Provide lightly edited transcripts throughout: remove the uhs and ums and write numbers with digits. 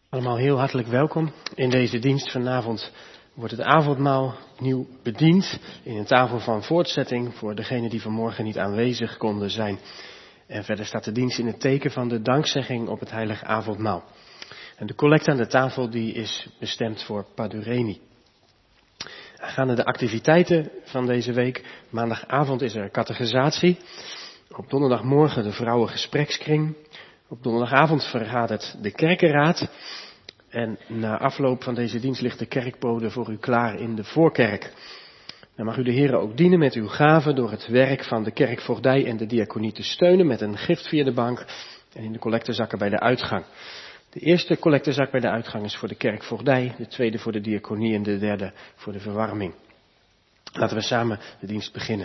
Allemaal heel hartelijk welkom. In deze dienst vanavond wordt het avondmaal opnieuw bediend in een tafel van voortzetting voor degenen die vanmorgen niet aanwezig konden zijn. En verder staat de dienst in het teken van de dankzegging op het heilige avondmaal. En de collecte aan de tafel die is bestemd voor Padureni. Aangaande de activiteiten van deze week. Maandagavond is er catechisatie. Op donderdagmorgen de vrouwengesprekskring. Op donderdagavond vergadert de kerkenraad. En na afloop van deze dienst ligt de kerkbode voor u klaar in de voorkerk. Dan mag u de Heere ook dienen met uw gaven door het werk van de kerkvoogdij en de diaconie te steunen met een gift via de bank en in de collectezakken bij de uitgang. De eerste collectezak bij de uitgang is voor de kerkvoogdij, de tweede voor de diaconie en de derde voor de verwarming. Laten we samen de dienst beginnen.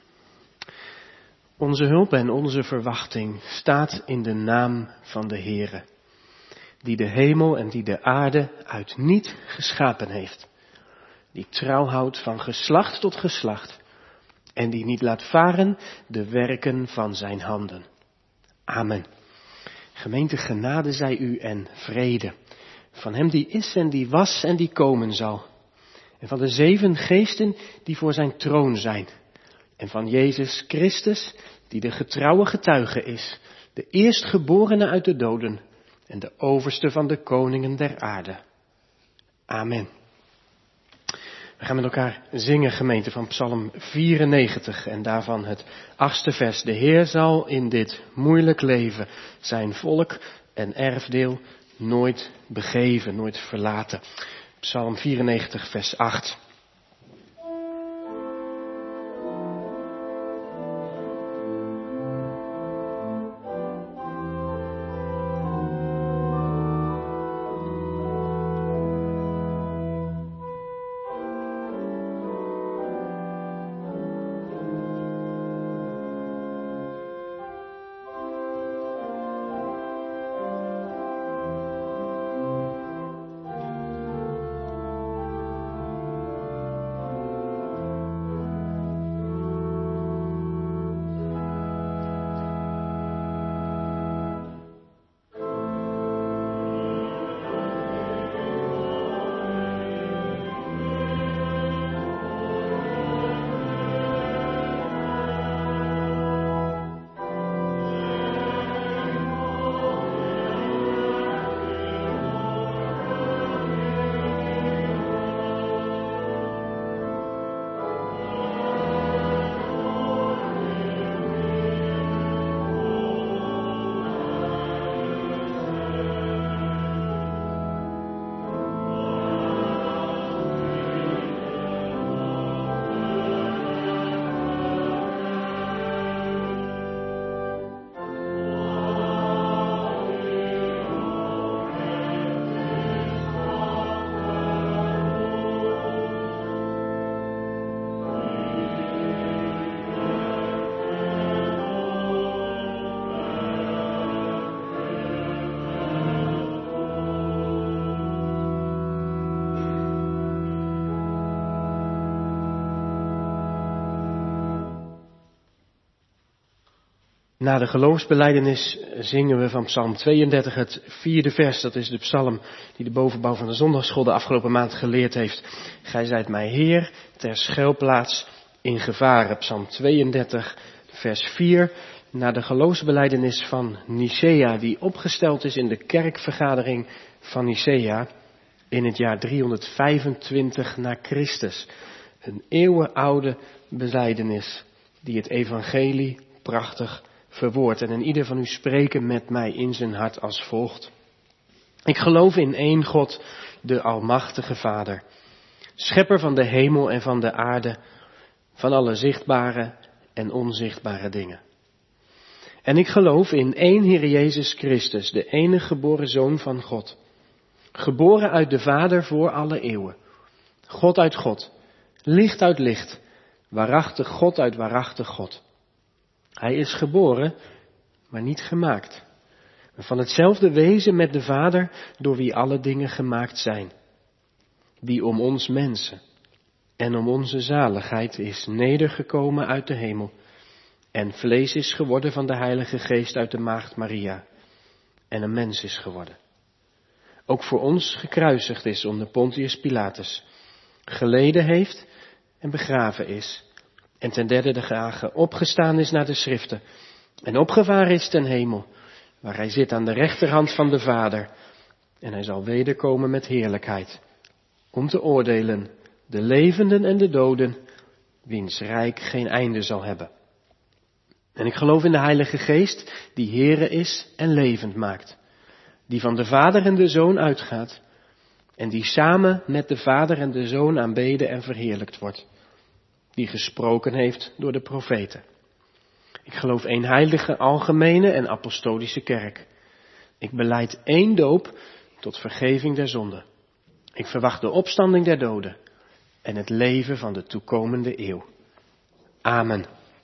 Onze hulp en onze verwachting staat in de naam van de Heere, die de hemel en die de aarde uit niet geschapen heeft, die trouw houdt van geslacht tot geslacht en die niet laat varen de werken van zijn handen. Amen. Gemeente, genade zij u en vrede van hem die is en die was en die komen zal, en van de 7 geesten die voor zijn troon zijn, en van Jezus Christus die de getrouwe getuige is, de eerstgeborene uit de doden en de overste van de koningen der aarde. Amen. We gaan met elkaar zingen, gemeente, van Psalm 94 en daarvan het 8e vers. De Heer zal in dit moeilijk leven zijn volk en erfdeel nooit begeven, nooit verlaten. Psalm 94 vers 8. Na de geloofsbelijdenis zingen we van Psalm 32 het 4e vers. Dat is de psalm die de bovenbouw van de zondagsschool de afgelopen maand geleerd heeft. Gij zijt mij Heer, ter schuilplaats in gevaren. Psalm 32 vers 4. Na de geloofsbelijdenis van Nicea, die opgesteld is in de kerkvergadering van Nicea in het jaar 325 na Christus. Een eeuwenoude belijdenis die het evangelie prachtig verwoord. En ieder van u spreken met mij in zijn hart als volgt. Ik geloof in één God, de almachtige Vader, schepper van de hemel en van de aarde, van alle zichtbare en onzichtbare dingen. En ik geloof in één Heer Jezus Christus, de enige geboren Zoon van God, geboren uit de Vader voor alle eeuwen, God uit God, licht uit licht, waarachtig God uit waarachtig God. Hij is geboren, maar niet gemaakt. Van hetzelfde wezen met de Vader, door wie alle dingen gemaakt zijn. Die om ons mensen en om onze zaligheid is nedergekomen uit de hemel. En vlees is geworden van de Heilige Geest uit de maagd Maria. En een mens is geworden. ook voor ons gekruisigd is onder Pontius Pilatus, geleden heeft en begraven is, en ten derde dagen opgestaan is naar de schriften, en opgevaren is ten hemel, waar hij zit aan de rechterhand van de Vader, en hij zal wederkomen met heerlijkheid, om te oordelen de levenden en de doden, wiens rijk geen einde zal hebben. En ik geloof in de Heilige Geest, die Heere is en levend maakt, die van de Vader en de Zoon uitgaat, en die samen met de Vader en de Zoon aanbeden en verheerlijkt wordt, die gesproken heeft door de profeten. Ik geloof één heilige, algemene en apostolische kerk. Ik belijd één doop tot vergeving der zonden. Ik verwacht de opstanding der doden en het leven van de toekomende eeuw. Amen.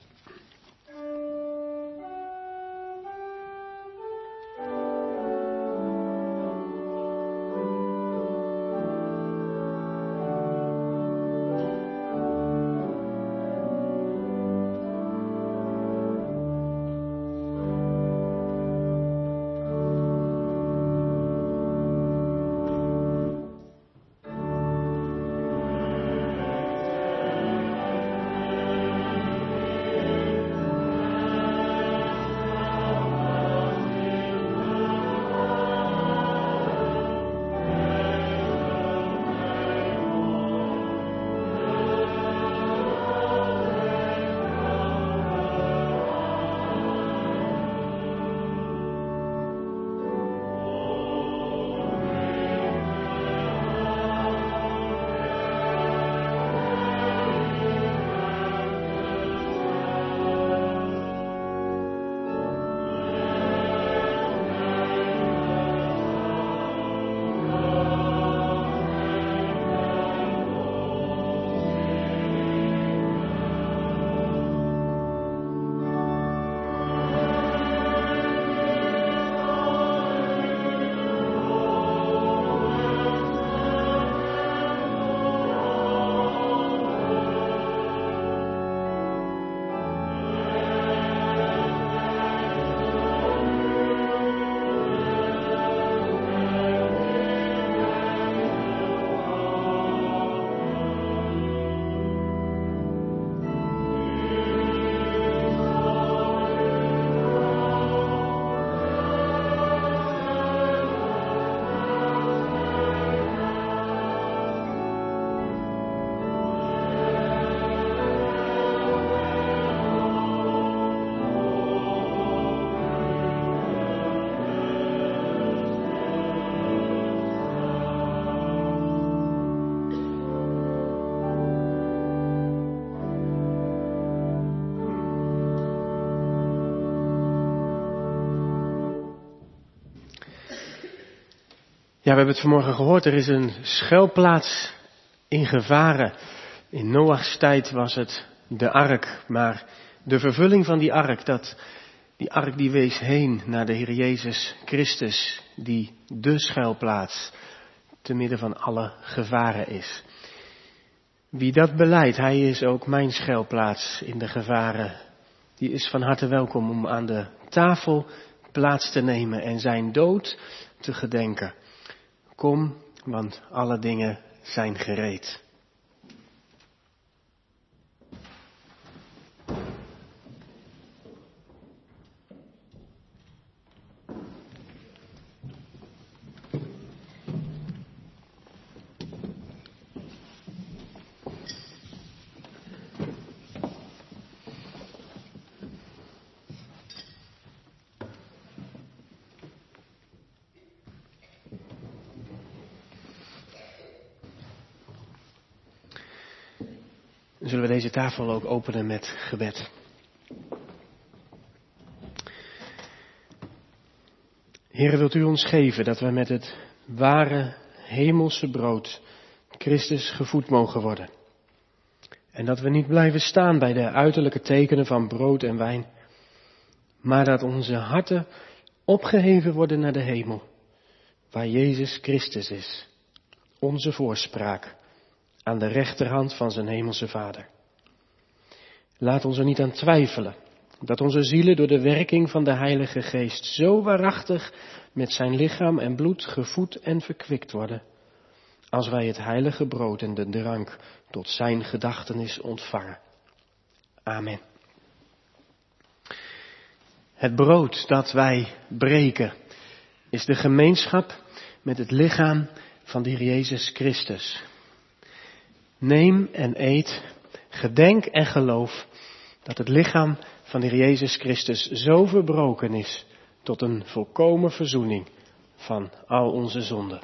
Ja, we hebben het vanmorgen gehoord, er is een schuilplaats in gevaren. In Noachs tijd was het de ark, maar de vervulling van die ark die wees heen naar de Heer Jezus Christus, die de schuilplaats te midden van alle gevaren is. Wie dat belijdt, hij is ook mijn schuilplaats in de gevaren. Die is van harte welkom om aan de tafel plaats te nemen en zijn dood te gedenken. Kom, want alle dingen zijn gereed. Zullen we deze tafel ook openen met gebed. Heere, wilt u ons geven dat we met het ware hemelse brood Christus gevoed mogen worden. En dat we niet blijven staan bij de uiterlijke tekenen van brood en wijn, maar dat onze harten opgeheven worden naar de hemel, waar Jezus Christus is, onze voorspraak, aan de rechterhand van zijn hemelse Vader. Laat ons er niet aan twijfelen, Dat onze zielen door de werking van de Heilige Geest zo waarachtig met zijn lichaam en bloed gevoed en verkwikt worden, als wij het heilige brood en de drank tot zijn gedachtenis ontvangen. Amen. Het brood dat wij breken is de gemeenschap met het lichaam van de Heer Jezus Christus. Neem en eet, gedenk en geloof dat het lichaam van de Heer Jezus Christus zo verbroken is tot een volkomen verzoening van al onze zonden.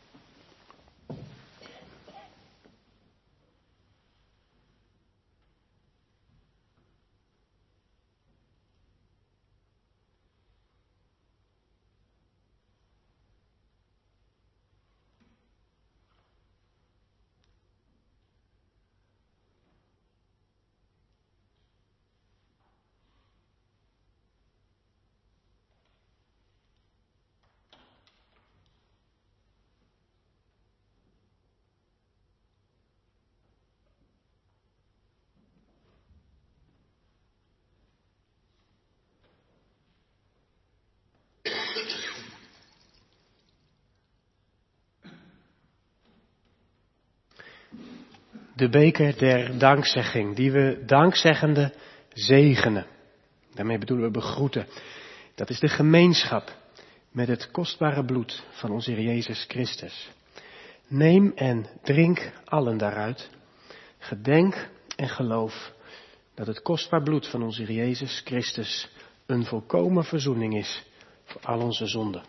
De beker der dankzegging, die we dankzeggende zegenen. Daarmee bedoelen we begroeten. Dat is de gemeenschap met het kostbare bloed van onze Heer Jezus Christus. Neem en drink allen daaruit. Gedenk en geloof dat het kostbaar bloed van onze Heer Jezus Christus een volkomen verzoening is voor al onze zonden.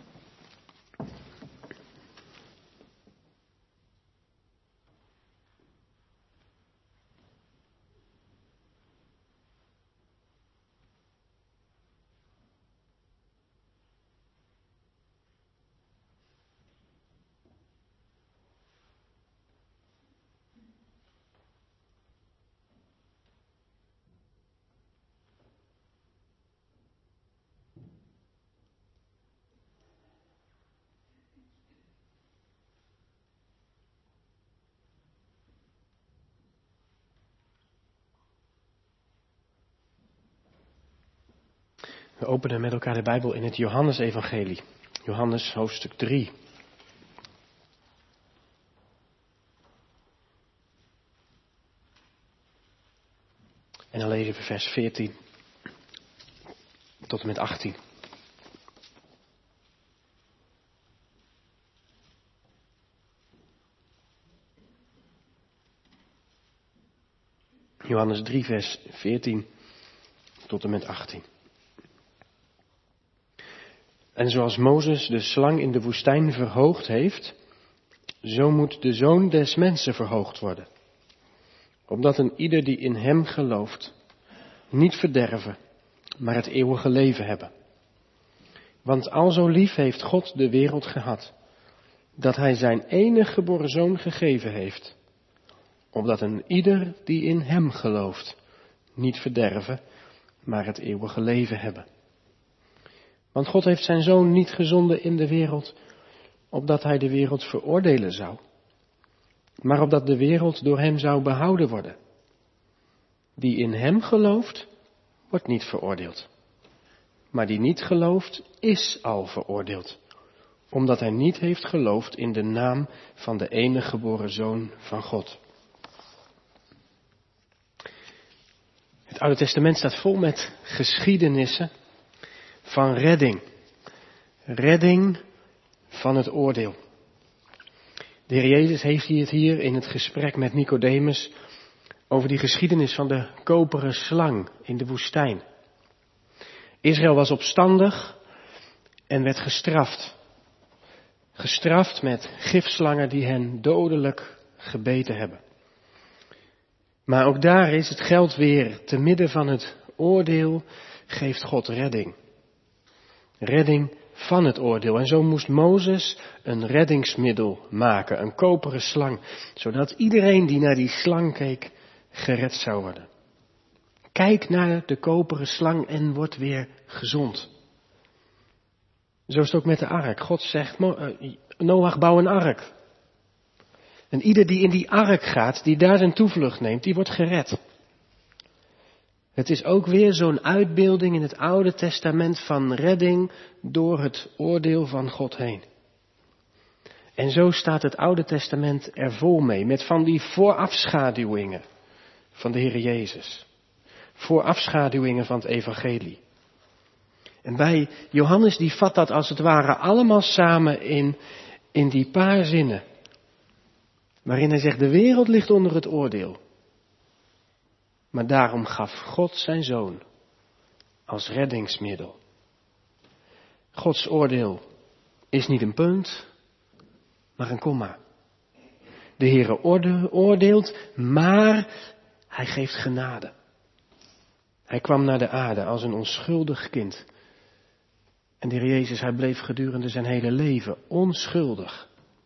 We openen met elkaar de Bijbel in het Johannesevangelie. Johannes hoofdstuk 3. En dan lezen we vers 14 tot en met 18. Johannes 3 vers 14 tot en met 18. En zoals Mozes de slang in de woestijn verhoogd heeft, zo moet de Zoon des Mensen verhoogd worden. Opdat een ieder die in hem gelooft, niet verderven, maar het eeuwige leven hebben. Want al zo lief heeft God de wereld gehad, dat hij zijn enige geboren Zoon gegeven heeft. Opdat een ieder die in hem gelooft, niet verderven, maar het eeuwige leven hebben. Want God heeft zijn Zoon niet gezonden in de wereld, opdat hij de wereld veroordelen zou, maar opdat de wereld door hem zou behouden worden. Die in hem gelooft, wordt niet veroordeeld. Maar die niet gelooft, is al veroordeeld, omdat hij niet heeft geloofd in de naam van de enige geboren Zoon van God. Het Oude Testament staat vol met geschiedenissen van redding. Redding van het oordeel. De Heer Jezus heeft het hier in het gesprek met Nicodemus over die geschiedenis van de koperen slang in de woestijn. Israël was opstandig en werd gestraft. Gestraft met gifslangen die hen dodelijk gebeten hebben. Maar ook daar is het geldt weer, te midden van het oordeel geeft God redding. Redding van het oordeel. En zo moest Mozes een reddingsmiddel maken, een koperen slang, zodat iedereen die naar die slang keek, gered zou worden. Kijk naar de koperen slang en word weer gezond. Zo is het ook met de ark. God zegt, Noach, bouw een ark. En ieder die in die ark gaat, die daar zijn toevlucht neemt, die wordt gered. Het is ook weer zo'n uitbeelding in het Oude Testament van redding door het oordeel van God heen. En zo staat het Oude Testament er vol mee, met van die voorafschaduwingen van de Heer Jezus. Voorafschaduwingen van het evangelie. En bij Johannes die vat dat als het ware allemaal samen in die paar zinnen. Waarin hij zegt, de wereld ligt onder het oordeel. Maar daarom gaf God zijn Zoon als reddingsmiddel. Gods oordeel is niet een punt, maar een komma. De Heere oordeelt, maar hij geeft genade. Hij kwam naar de aarde als een onschuldig kind. En de Heer Jezus, hij bleef gedurende zijn hele leven onschuldig.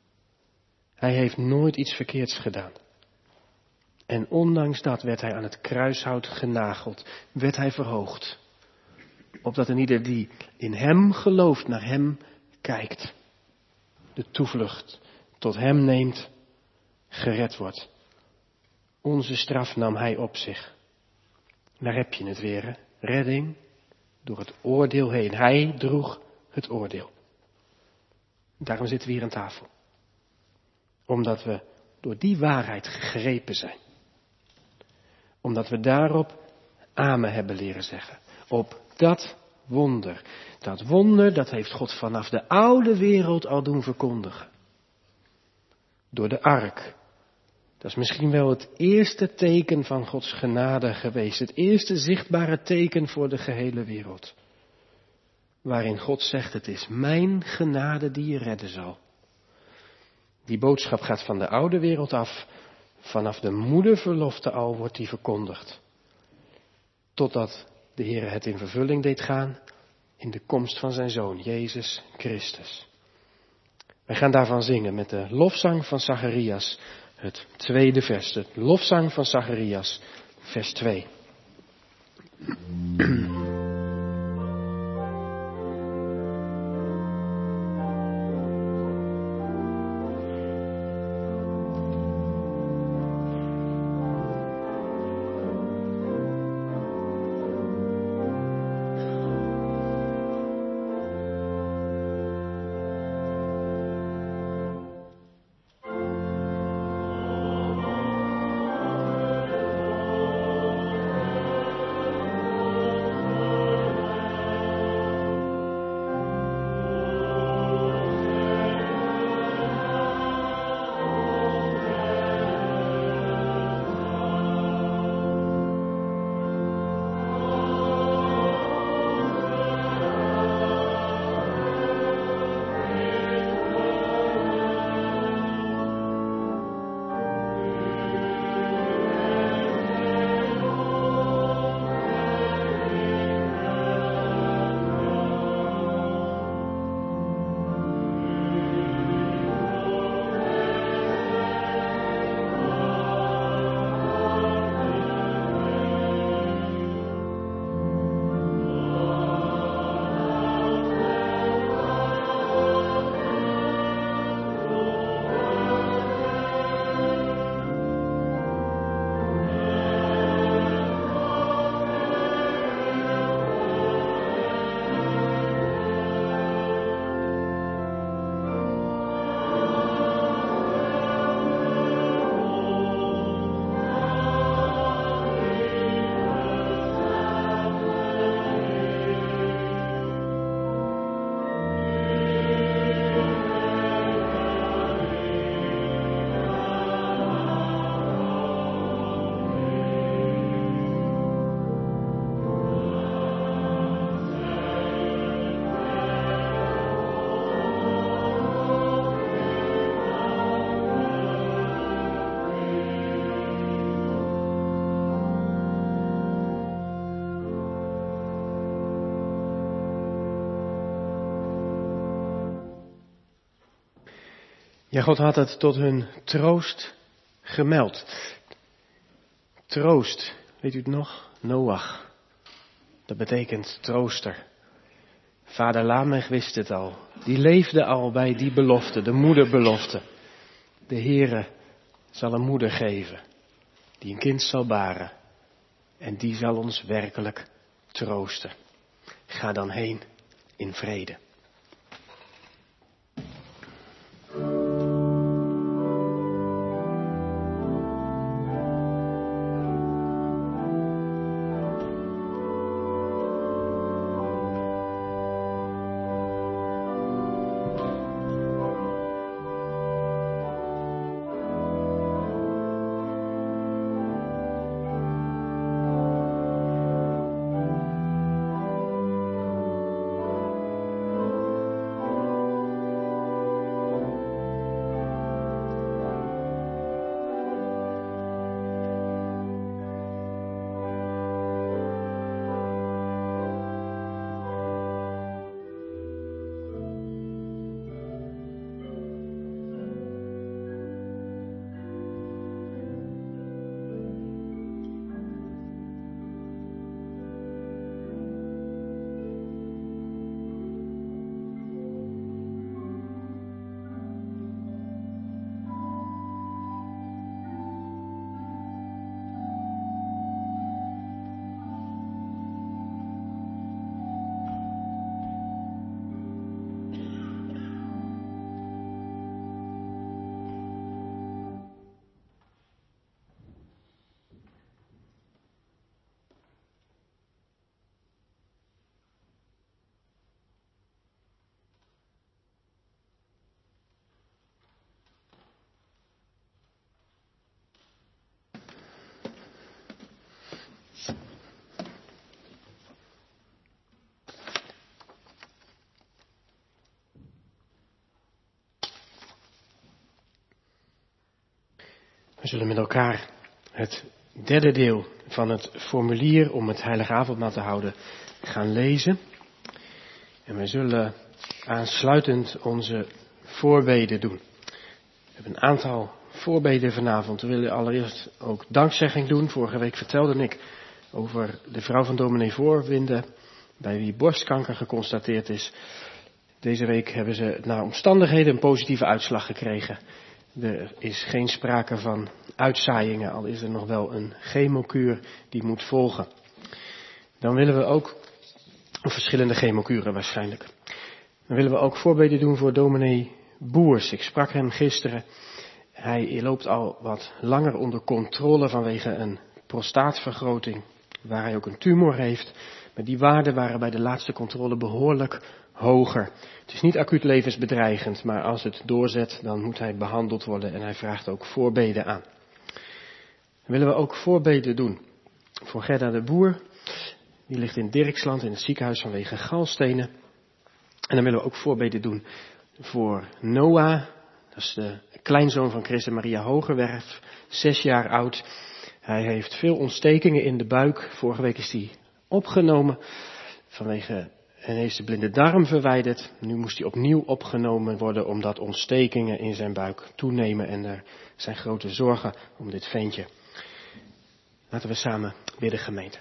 Hij heeft nooit iets verkeerds gedaan. En ondanks dat werd hij aan het kruishout genageld, werd hij verhoogd. Opdat een ieder die in hem gelooft, naar hem kijkt. De toevlucht tot hem neemt, gered wordt. Onze straf nam hij op zich. Daar heb je het weer, hè? Redding door het oordeel heen. Hij droeg het oordeel. Daarom zitten we hier aan tafel. Omdat we door die waarheid gegrepen zijn. Omdat we daarop amen hebben leren zeggen. Op dat wonder. Dat wonder, dat heeft God vanaf de oude wereld al doen verkondigen. Door de ark. Dat is misschien wel het eerste teken van Gods genade geweest. Het eerste zichtbare teken voor de gehele wereld. Waarin God zegt, het is mijn genade die je redden zal. Die boodschap gaat van de oude wereld af. Vanaf de moederverlofte al wordt die verkondigd. Totdat de Heer het in vervulling deed gaan in de komst van zijn Zoon, Jezus Christus. Wij gaan daarvan zingen met de lofzang van Zacharias, het tweede vers. De lofzang van Zacharias, vers 2. Ja, God had het tot hun troost gemeld. Troost, weet u het nog? Noach. Dat betekent trooster. Vader Lamech wist het al. Die leefde al bij die belofte, de moederbelofte. De Heere zal een moeder geven, die een kind zal baren. en die zal ons werkelijk troosten. Ga dan heen in vrede. We zullen met elkaar het derde deel van het formulier om het heilige avondmaal te houden gaan lezen. En we zullen aansluitend onze voorbeden doen. We hebben een aantal voorbeden vanavond. We willen allereerst ook dankzegging doen. Vorige week vertelde ik over de vrouw van dominee Voorwinde, bij wie borstkanker geconstateerd is. Deze week hebben ze naar omstandigheden een positieve uitslag gekregen. Er is geen sprake van uitzaaiingen, al is er nog wel een chemokuur die moet volgen. Dan willen we ook, of verschillende chemokuren waarschijnlijk. Dan willen we ook voorbeden doen voor dominee Boers. Ik sprak hem gisteren. Hij loopt al wat langer onder controle vanwege een prostaatvergroting, waar hij ook een tumor heeft. Maar die waarden waren bij de laatste controle behoorlijk hoger. Het is niet acuut levensbedreigend, maar als het doorzet, dan moet hij behandeld worden en hij vraagt ook voorbeden aan. Dan willen we ook voorbeden doen voor Gerda de Boer. Die ligt in Dirksland in het ziekenhuis vanwege galstenen. En dan willen we ook voorbeden doen voor Noah. Dat is de kleinzoon van Chris en Maria Hogerwerf, 6 jaar oud. Hij heeft veel ontstekingen in de buik. Vorige week is hij opgenomen vanwege en heeft de blinde darm verwijderd. Nu moest hij opnieuw opgenomen worden omdat ontstekingen in zijn buik toenemen en er zijn grote zorgen om dit ventje. Laten we samen bidden, gemeente.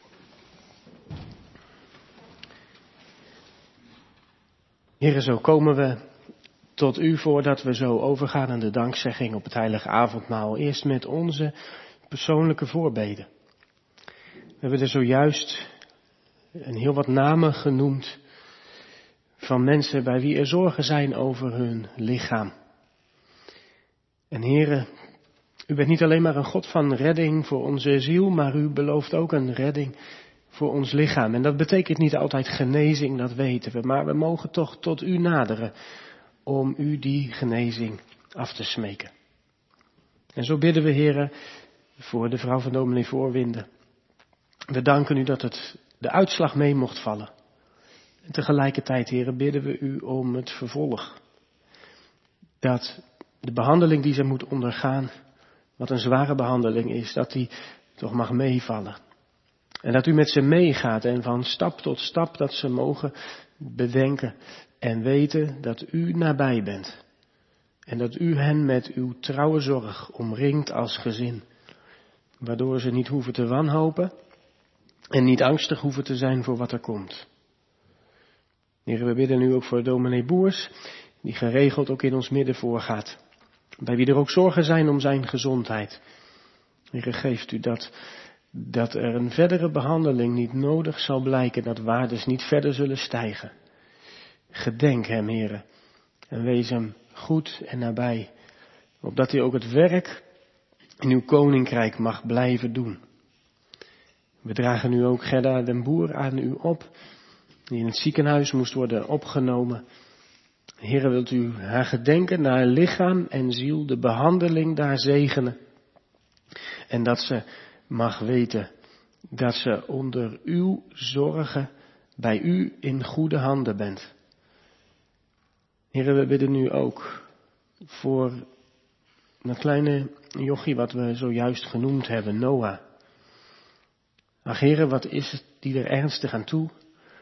Heere, zo komen we tot u voordat we zo overgaan aan de dankzegging op het heilige avondmaal. Eerst met onze persoonlijke voorbeden. We hebben er zojuist een heel wat namen genoemd van mensen bij wie er zorgen zijn over hun lichaam. En Heere, u bent niet alleen maar een God van redding voor onze ziel, maar u belooft ook een redding voor ons lichaam. En dat betekent niet altijd genezing, dat weten we, maar we mogen toch tot u naderen om u die genezing af te smeken. En zo bidden we, Heere, voor de vrouw van dominee Voorwinde. We danken u dat het de uitslag mee mocht vallen. En tegelijkertijd, Heere, bidden we u om het vervolg. Dat de behandeling die ze moet ondergaan, wat een zware behandeling is, dat die toch mag meevallen. En dat u met ze meegaat en van stap tot stap dat ze mogen bedenken en weten dat u nabij bent. En dat u hen met uw trouwe zorg omringt als gezin. Waardoor ze niet hoeven te wanhopen en niet angstig hoeven te zijn voor wat er komt. Heer, we bidden nu ook voor dominee Boers, die geregeld ook in ons midden voorgaat. Bij wie er ook zorgen zijn om zijn gezondheid. Heer, geeft u dat dat er een verdere behandeling niet nodig zal blijken, dat waardes niet verder zullen stijgen. Gedenk hem, Heere, en wees hem goed en nabij, opdat hij ook het werk in uw koninkrijk mag blijven doen. We dragen nu ook Gerda den Boer aan u op, die in het ziekenhuis moest worden opgenomen. Heere, wilt u haar gedenken, naar lichaam en ziel, de behandeling daar zegenen. En dat ze mag weten dat ze onder uw zorgen bij u in goede handen bent. Heere, we bidden nu ook voor dat kleine jochie wat we zojuist genoemd hebben, Noah. Ach Heere, wat is het die er ernstig aan toe?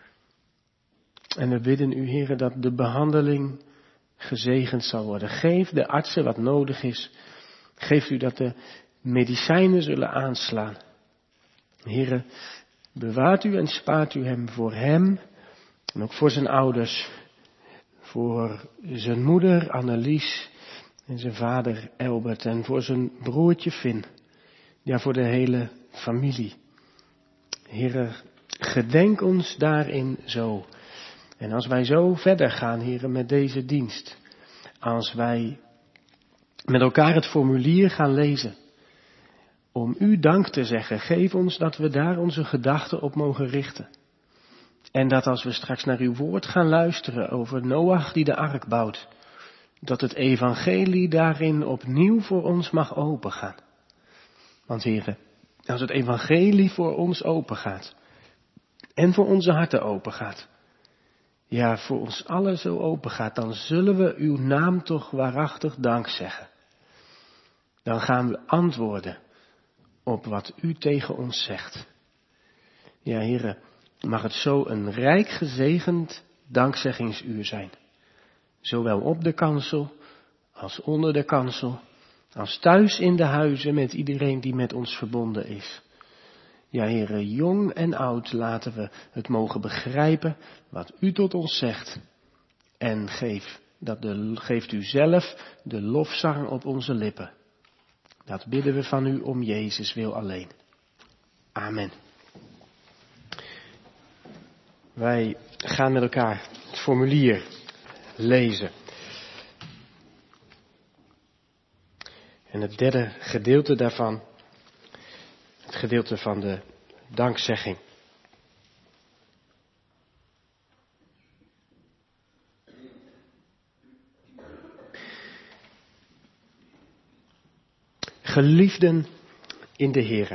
En we bidden u, Heere, dat de behandeling gezegend zal worden. Geef de artsen wat nodig is. Geef u dat de medicijnen zullen aanslaan. Heere, bewaart u en spaart u hem voor hem en ook voor zijn ouders. Voor zijn moeder Annelies en zijn vader Albert en voor zijn broertje Finn. Ja, voor de hele familie. Heere, gedenk ons daarin zo. En als wij zo verder gaan, Heere, met deze dienst. Als wij met elkaar het formulier gaan lezen. Om u dank te zeggen, geef ons dat we daar onze gedachten op mogen richten. En dat als we straks naar uw woord gaan luisteren over Noach die de ark bouwt. Dat het evangelie daarin opnieuw voor ons mag opengaan. Want Heere, als het evangelie voor ons opengaat. En voor onze harten opengaat. Ja, voor ons allen zo opengaat, dan zullen we uw naam toch waarachtig dank zeggen. Dan gaan we antwoorden op wat u tegen ons zegt. Ja, Heere, mag het zo een rijk gezegend dankzeggingsuur zijn. Zowel op de kansel, als onder de kansel, als thuis in de huizen met iedereen die met ons verbonden is. Ja, Heere, jong en oud laten we het mogen begrijpen wat u tot ons zegt. En geeft u zelf de lofzang op onze lippen. Dat bidden we van u om Jezus wil alleen. Amen. Wij gaan met elkaar het formulier lezen. En het derde gedeelte daarvan, het gedeelte van de dankzegging. Geliefden in de Heere.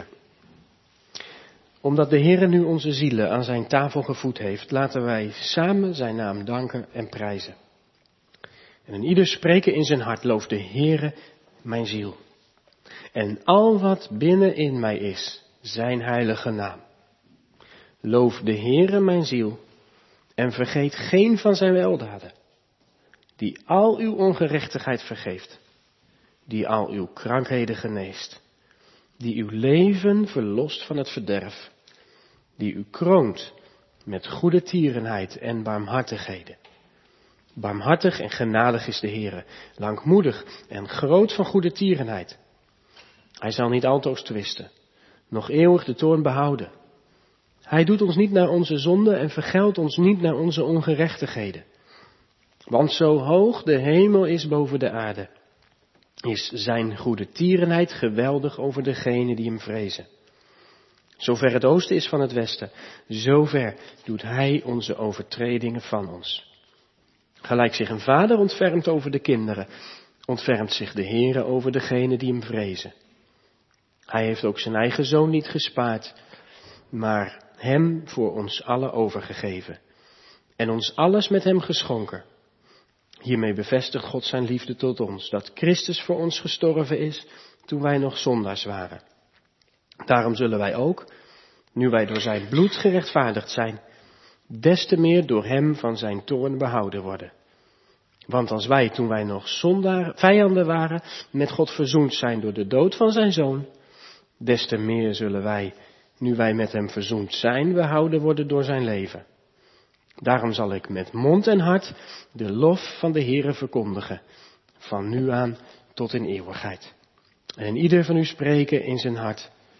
Omdat de Heere nu onze zielen aan zijn tafel gevoed heeft, laten wij samen zijn naam danken en prijzen. En een ieder spreken in zijn hart, loof de Heere mijn ziel. En al wat binnenin mij is, zijn heilige naam. Loof de Heere mijn ziel en vergeet geen van zijn weldaden, die al uw ongerechtigheid vergeeft, die al uw krankheden geneest, die uw leven verlost van het verderf, die u kroont met goede tierenheid en barmhartigheden. Barmhartig en genadig is de Heere, langmoedig en groot van goede tierenheid. Hij zal niet altoos twisten, nog eeuwig de toorn behouden. Hij doet ons niet naar onze zonden en vergeldt ons niet naar onze ongerechtigheden. Want zo hoog de hemel is boven de aarde, is zijn goede tierenheid geweldig over degenen die hem vrezen. Zover het oosten is van het westen, zover doet hij onze overtredingen van ons. Gelijk zich een vader ontfermt over de kinderen, ontfermt zich de Heere over degenen die hem vrezen. Hij heeft ook zijn eigen zoon niet gespaard, maar hem voor ons allen overgegeven. En ons alles met hem geschonken. Hiermee bevestigt God zijn liefde tot ons, dat Christus voor ons gestorven is toen wij nog zondaars waren. Daarom zullen wij ook, nu wij door zijn bloed gerechtvaardigd zijn, des te meer door hem van zijn toorn behouden worden. Want als wij, toen wij nog vijanden waren, met God verzoend zijn door de dood van zijn zoon, des te meer zullen wij, nu wij met hem verzoend zijn, behouden worden door zijn leven. Daarom zal ik met mond en hart de lof van de Heere verkondigen, van nu aan tot in eeuwigheid. En ieder van u spreken in zijn hart,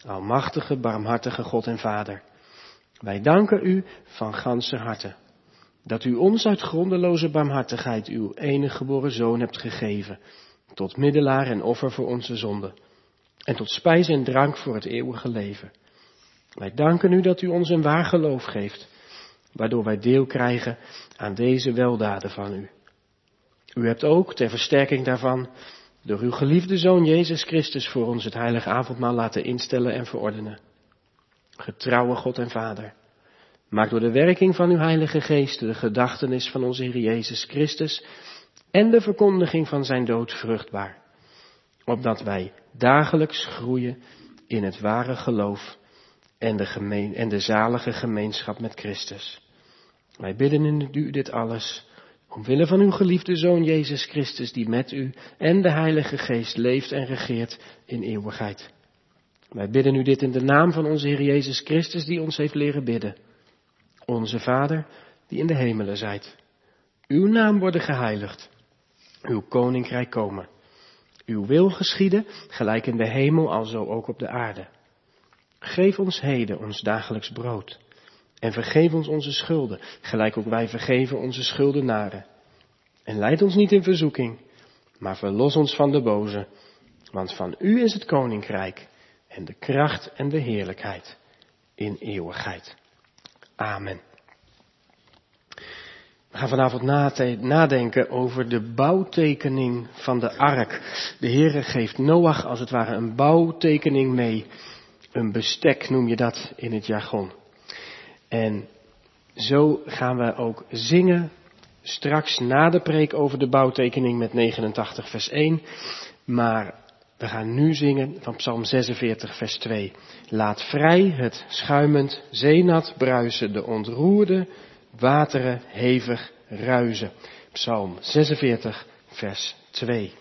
Almachtige, barmhartige God en Vader. Wij danken u van ganser harte dat u ons uit grondeloze barmhartigheid uw enige geboren Zoon hebt gegeven, tot middelaar en offer voor onze zonden, en tot spijs en drank voor het eeuwige leven. Wij danken u dat u ons een waar geloof geeft, waardoor wij deel krijgen aan deze weldaden van u. U hebt ook, ter versterking daarvan, door uw geliefde Zoon Jezus Christus voor ons het heilige avondmaal laten instellen en verordenen. Getrouwe God en Vader, maak door de werking van uw Heilige Geest de gedachtenis van onze Heer Jezus Christus en de verkondiging van zijn dood vruchtbaar, opdat wij dagelijks groeien in het ware geloof en de zalige gemeenschap met Christus. Wij bidden in u dit alles, omwille van uw geliefde Zoon Jezus Christus, die met u en de Heilige Geest leeft en regeert in eeuwigheid. Wij bidden u dit in de naam van onze Heer Jezus Christus, die ons heeft leren bidden. Onze Vader, die in de hemelen zijt. Uw naam worden geheiligd. Uw koninkrijk komen. Uw wil geschieden, gelijk in de hemel, alzo ook op de aarde. Geef ons heden ons dagelijks brood. En vergeef ons onze schulden, gelijk ook wij vergeven onze schuldenaren. En leid ons niet in verzoeking, maar verlos ons van de boze. Want van u is het koninkrijk en de kracht en de heerlijkheid in eeuwigheid. Amen. We gaan vanavond nadenken over de bouwtekening van de ark. De Heere geeft Noach als het ware een bouwtekening mee. Een bestek noem je dat in het jargon. En zo gaan we ook zingen straks na de preek over de bouwtekening met 89 vers 1. Maar we gaan nu zingen van Psalm 46 vers 2. Laat vrij het schuimend zeenat bruisen, de ontroerde wateren hevig ruizen. Psalm 46 vers 2.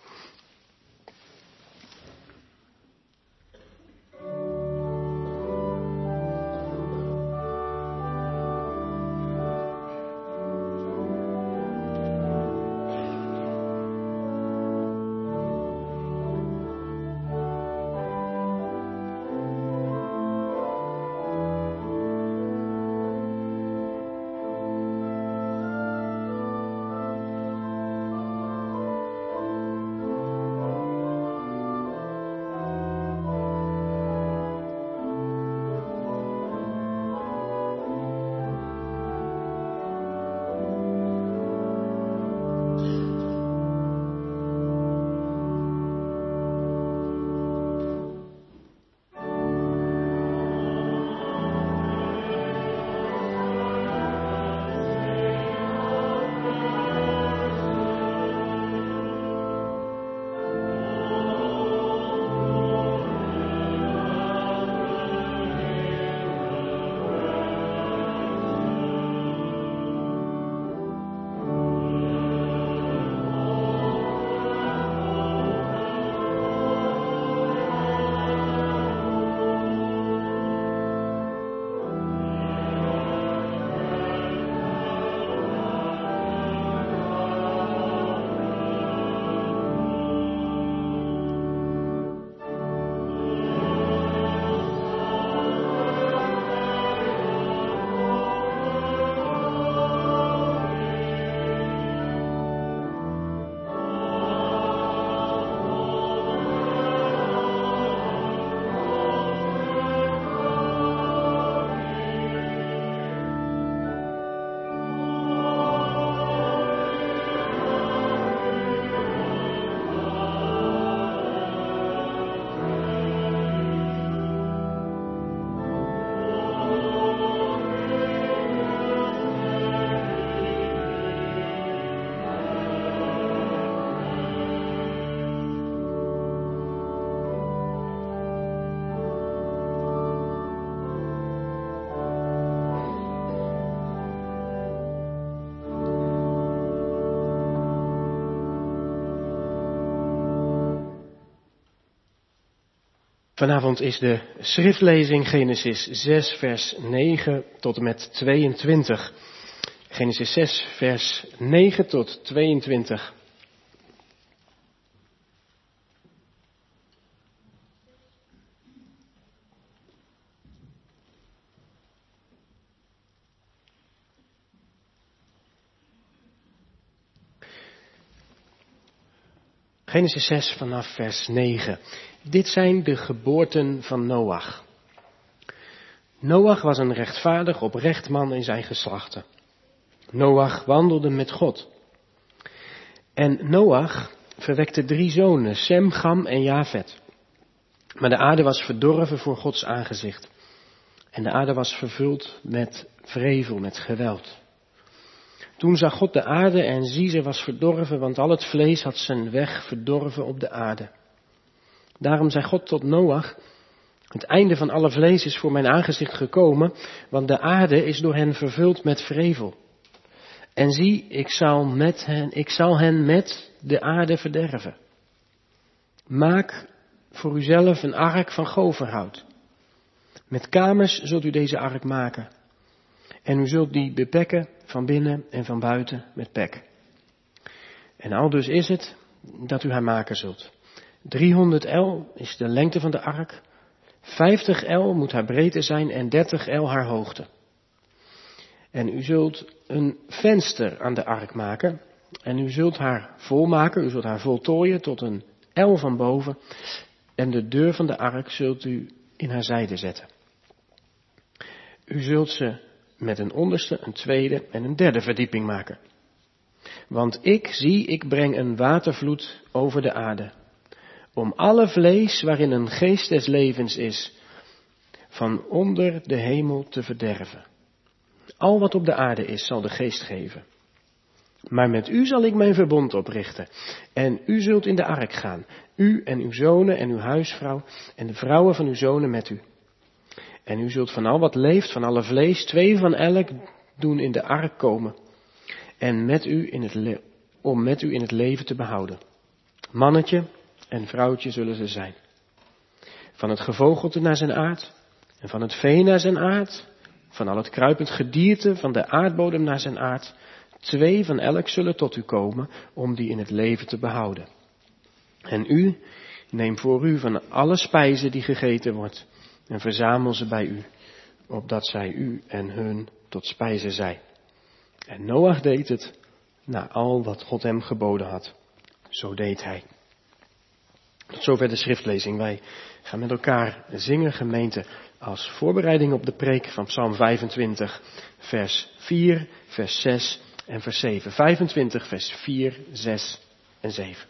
Vanavond is de schriftlezing Genesis 6 vers 9 tot en met 22. Genesis 6 vers 9 tot 22. Genesis 6 vanaf vers 9. Dit zijn de geboorten van Noach. Noach was een rechtvaardig, oprecht man in zijn geslachten. Noach wandelde met God. En Noach verwekte 3 zonen, Sem, Cham en Jafet. Maar de aarde was verdorven voor Gods aangezicht. En de aarde was vervuld met wrevel, met geweld. Toen zag God de aarde en zie, ze was verdorven, want al het vlees had zijn weg verdorven op de aarde. Daarom zei God tot Noach: het einde van alle vlees is voor mijn aangezicht gekomen, want de aarde is door hen vervuld met wrevel. En zie, ik zal hen met de aarde verderven. Maak voor uzelf een ark van goferhout. Met kamers zult u deze ark maken. En u zult die bepekken van binnen en van buiten met pek. En aldus is het dat u haar maken zult. 300 el is de lengte van de ark. 50 el moet haar breedte zijn en 30 el haar hoogte. En u zult een venster aan de ark maken. En u zult haar volmaken, u zult haar voltooien tot een el van boven. En de deur van de ark zult u in haar zijde zetten. U zult ze met een onderste, een tweede en een derde verdieping maken. Want ik breng een watervloed over de aarde. Om alle vlees waarin een geest des levens is, van onder de hemel te verderven. Al wat op de aarde is, zal de geest geven. Maar met u zal ik mijn verbond oprichten. En u zult in de ark gaan. U en uw zonen en uw huisvrouw en de vrouwen van uw zonen met u. En u zult van al wat leeft, van alle vlees, 2 van elk doen in de ark komen. En om met u in het leven te behouden. Mannetje en vrouwtje zullen ze zijn. Van het gevogelte naar zijn aard. En van het vee naar zijn aard. Van al het kruipend gedierte, van de aardbodem naar zijn aard. 2 van elk zullen tot u komen, om die in het leven te behouden. En u, neem voor u van alle spijzen die gegeten wordt. En verzamel ze bij u, opdat zij u en hun tot spijze zij. En Noach deed het, naar al wat God hem geboden had. Zo deed hij. Tot zover de schriftlezing. Wij gaan met elkaar zingen, gemeente, als voorbereiding op de preek van Psalm 25, vers 4, vers 6 en vers 7. 25, vers 4, 6 en 7.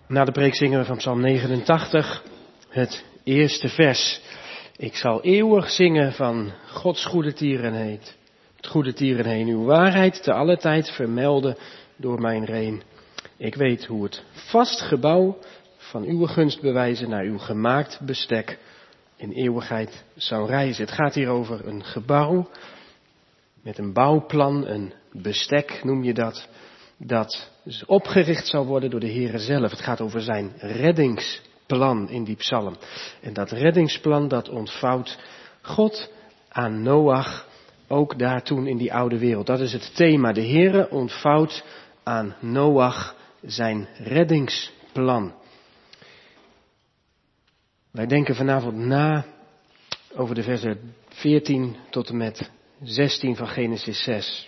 Na de preek zingen we van Psalm 89, het eerste vers. Ik zal eeuwig zingen van Gods goede tierenheid. Het goede tierenheen, uw waarheid te alle tijd vermelden door mijn reen. Ik weet hoe het vast gebouw van uw gunst bewijzen naar uw gemaakt bestek in eeuwigheid zou reizen. Het gaat hier over een gebouw met een bouwplan, een bestek noem je dat. Dat dus opgericht zal worden door de Heere zelf. Het gaat over zijn reddingsplan in die psalm. En dat reddingsplan dat ontvouwt God aan Noach, ook daar toen in die oude wereld. Dat is het thema. De Heere ontvouwt aan Noach zijn reddingsplan. Wij denken vanavond na over de versen 14 tot en met 16 van Genesis 6.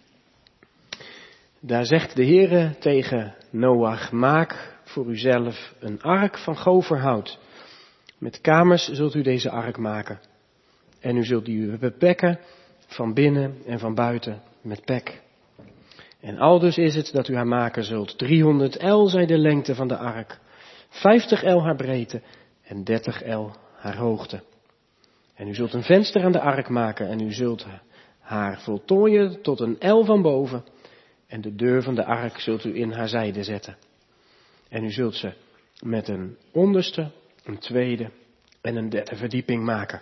Daar zegt de Heere tegen Noach, maak voor uzelf een ark van goferhout. Met kamers zult u deze ark maken. En u zult die bepekken van binnen en van buiten met pek. En aldus is het dat u haar maken zult. 300 el zij de lengte van de ark. 50 el haar breedte en 30 el haar hoogte. En u zult een venster aan de ark maken en u zult haar voltooien tot een el van boven. En de deur van de ark zult u in haar zijde zetten. En u zult ze met een onderste, een tweede en een derde verdieping maken.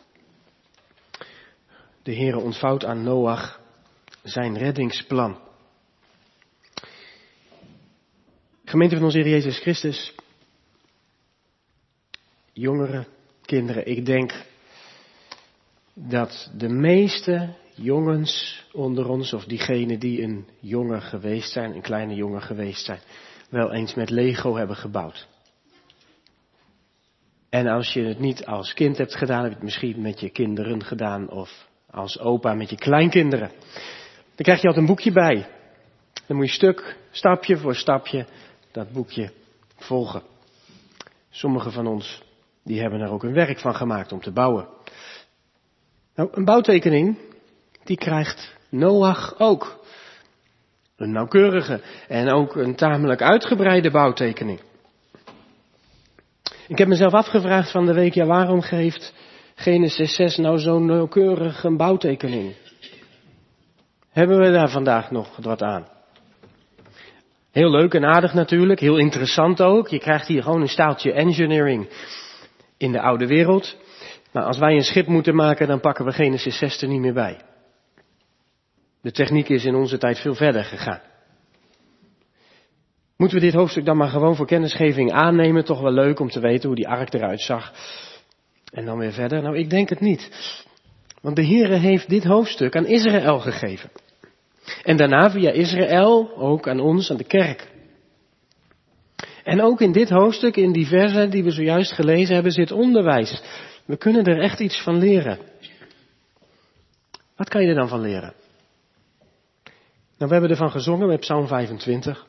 De Heere ontvouwt aan Noach zijn reddingsplan. Gemeente van onze Heer Jezus Christus, jongeren, kinderen, ik denk dat de meeste jongens onder ons, of diegenen die een jongen geweest zijn, een kleine jongen geweest zijn, wel eens met Lego hebben gebouwd. En als je het niet als kind hebt gedaan, heb je het misschien met je kinderen gedaan, of als opa met je kleinkinderen. Dan krijg je altijd een boekje bij. Dan moet je stapje voor stapje, dat boekje volgen. Sommigen van ons, die hebben er ook een werk van gemaakt om te bouwen. Nou, een bouwtekening, die krijgt Noach ook. Een nauwkeurige en ook een tamelijk uitgebreide bouwtekening. Ik heb mezelf afgevraagd van de week, ja, waarom geeft Genesis 6 nou zo'n nauwkeurige bouwtekening? Hebben we daar vandaag nog wat aan? Heel leuk en aardig natuurlijk, heel interessant ook. Je krijgt hier gewoon een staaltje engineering in de oude wereld. Maar als wij een schip moeten maken, dan pakken we Genesis 6 er niet meer bij. De techniek is in onze tijd veel verder gegaan. Moeten we dit hoofdstuk dan maar gewoon voor kennisgeving aannemen? Toch wel leuk om te weten hoe die ark eruit zag. En dan weer verder? Nou, ik denk het niet. Want de Heere heeft dit hoofdstuk aan Israël gegeven. En daarna via Israël ook aan ons, aan de kerk. En ook in dit hoofdstuk, in die versen die we zojuist gelezen hebben, zit onderwijs. We kunnen er echt iets van leren. Wat kan je er dan van leren? Nou, we hebben ervan gezongen bij Psalm 25.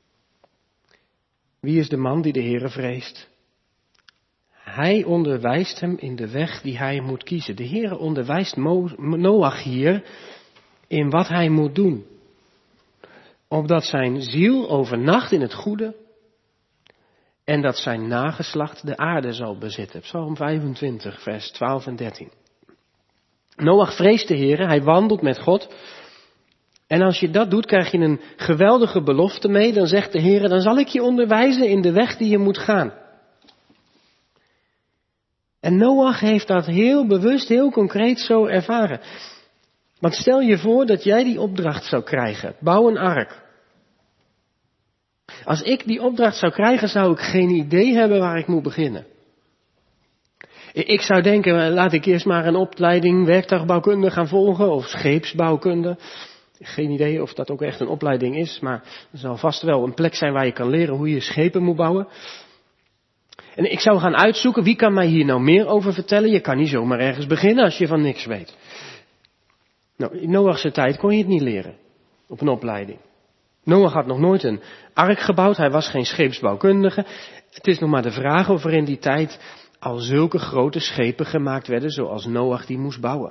Wie is de man die de Heere vreest? Hij onderwijst hem in de weg die hij moet kiezen. De Heere onderwijst Noach hier in wat hij moet doen. Opdat zijn ziel overnacht in het goede en dat zijn nageslacht de aarde zal bezitten. Psalm 25, vers 12 en 13. Noach vreest de Heere, hij wandelt met God. En als je dat doet, krijg je een geweldige belofte mee. Dan zegt de Heere, dan zal ik je onderwijzen in de weg die je moet gaan. En Noach heeft dat heel bewust, heel concreet zo ervaren. Want stel je voor dat jij die opdracht zou krijgen. Bouw een ark. Als ik die opdracht zou krijgen, zou ik geen idee hebben waar ik moet beginnen. Ik zou denken, laat ik eerst maar een opleiding werktuigbouwkunde gaan volgen of scheepsbouwkunde. Geen idee of dat ook echt een opleiding is, maar er zal vast wel een plek zijn waar je kan leren hoe je schepen moet bouwen. En ik zou gaan uitzoeken, wie kan mij hier nou meer over vertellen? Je kan niet zomaar ergens beginnen als je van niks weet. Nou, in Noach's tijd kon je het niet leren op een opleiding. Noach had nog nooit een ark gebouwd, hij was geen scheepsbouwkundige. Het is nog maar de vraag of er in die tijd al zulke grote schepen gemaakt werden zoals Noach die moest bouwen.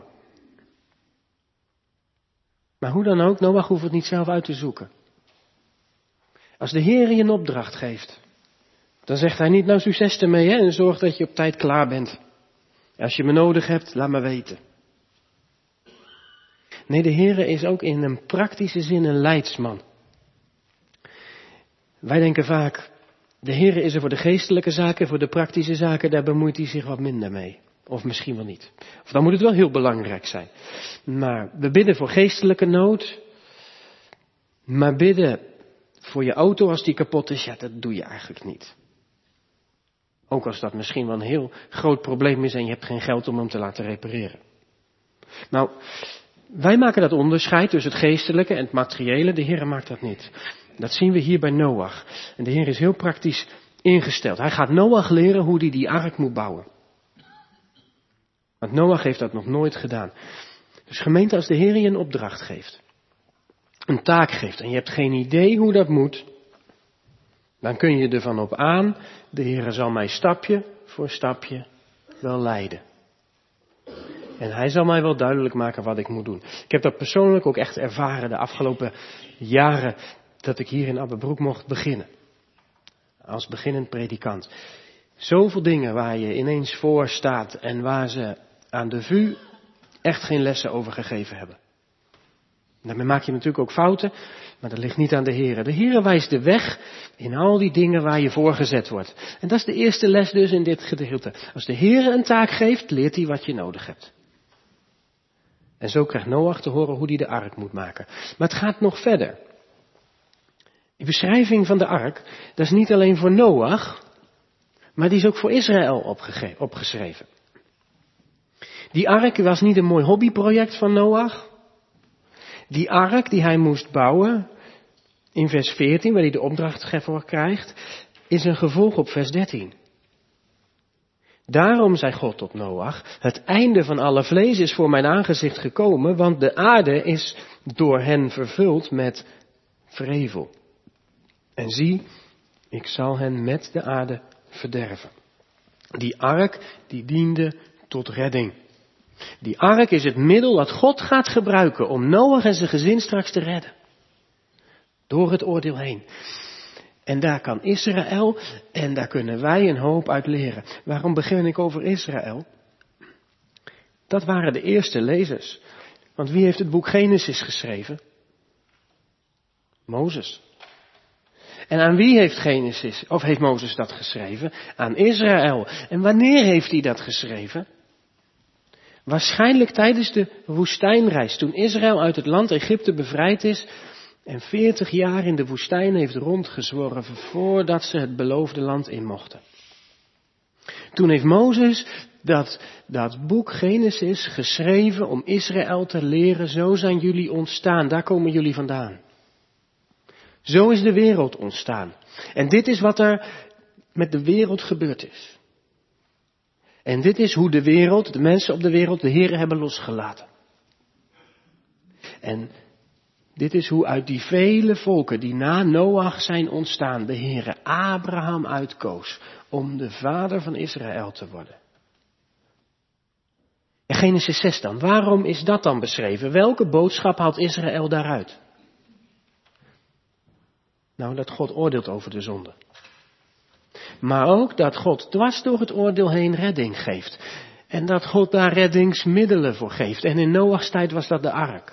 Maar hoe dan ook, Noach hoeft het niet zelf uit te zoeken. Als de Heer je een opdracht geeft, Dan zegt hij niet, nou succes ermee hè, en zorg dat je op tijd klaar bent. Als je me nodig hebt, laat me weten. Nee, de Heere is ook in een praktische zin een leidsman. Wij denken vaak, de Heere is er voor de geestelijke zaken, voor de praktische zaken, daar bemoeit hij zich wat minder mee. Of misschien wel niet. Of dan moet het wel heel belangrijk zijn. Maar we bidden voor geestelijke nood. Maar bidden voor je auto als die kapot is, ja, dat doe je eigenlijk niet. Ook als dat misschien wel een heel groot probleem is en je hebt geen geld om hem te laten repareren. Nou, wij maken dat onderscheid tussen het geestelijke en het materiële. De Heer maakt dat niet. Dat zien we hier bij Noach. En de Heer is heel praktisch ingesteld. Hij gaat Noach leren hoe hij die ark moet bouwen. Want Noach heeft dat nog nooit gedaan. Dus gemeente, als de Heer je een opdracht geeft, een taak geeft en je hebt geen idee hoe dat moet, dan kun je ervan op aan, de Heer zal mij stapje voor stapje wel leiden. En hij zal mij wel duidelijk maken wat ik moet doen. Ik heb dat persoonlijk ook echt ervaren de afgelopen jaren dat ik hier in Abberbroek mocht beginnen. Als beginnend predikant. Zoveel dingen waar je ineens voor staat en waar ze aan de VU echt geen lessen over gegeven hebben. Daarmee maak je natuurlijk ook fouten, maar dat ligt niet aan de Heer. De Heer wijst de weg in al die dingen waar je voor gezet wordt. En dat is de eerste les dus in dit gedeelte. Als de Heer een taak geeft, leert hij wat je nodig hebt. En zo krijgt Noach te horen hoe hij de ark moet maken. Maar het gaat nog verder. Die beschrijving van de ark, dat is niet alleen voor Noach, maar die is ook voor Israël opgeschreven. Die ark was niet een mooi hobbyproject van Noach. Die ark die hij moest bouwen, in vers 14, waar hij de opdracht voor krijgt, is een gevolg op vers 13. Daarom zei God tot Noach, het einde van alle vlees is voor mijn aangezicht gekomen, want de aarde is door hen vervuld met wrevel. En zie, ik zal hen met de aarde verderven. Die ark, die diende tot redding. Die ark is het middel dat God gaat gebruiken om Noach en zijn gezin straks te redden. Door het oordeel heen. En daar kan Israël en daar kunnen wij een hoop uit leren. Waarom begin ik over Israël? Dat waren de eerste lezers. Want wie heeft het boek Genesis geschreven? Mozes. En aan wie heeft Mozes dat geschreven? Aan Israël. En wanneer heeft hij dat geschreven? Waarschijnlijk tijdens de woestijnreis, toen Israël uit het land Egypte bevrijd is en 40 jaar in de woestijn heeft rondgezworven voordat ze het beloofde land in mochten. Toen heeft Mozes dat boek Genesis geschreven om Israël te leren, zo zijn jullie ontstaan, daar komen jullie vandaan. Zo is de wereld ontstaan. En dit is wat er met de wereld gebeurd is. En dit is hoe de wereld, de mensen op de wereld, de Here hebben losgelaten. En dit is hoe uit die vele volken die na Noach zijn ontstaan, de Here Abraham uitkoos om de vader van Israël te worden. En Genesis 6 dan, waarom is dat dan beschreven? Welke boodschap haalt Israël daaruit? Nou, dat God oordeelt over de zonde. Maar ook dat God dwars door het oordeel heen redding geeft. En dat God daar reddingsmiddelen voor geeft. En in Noachs tijd was dat de ark.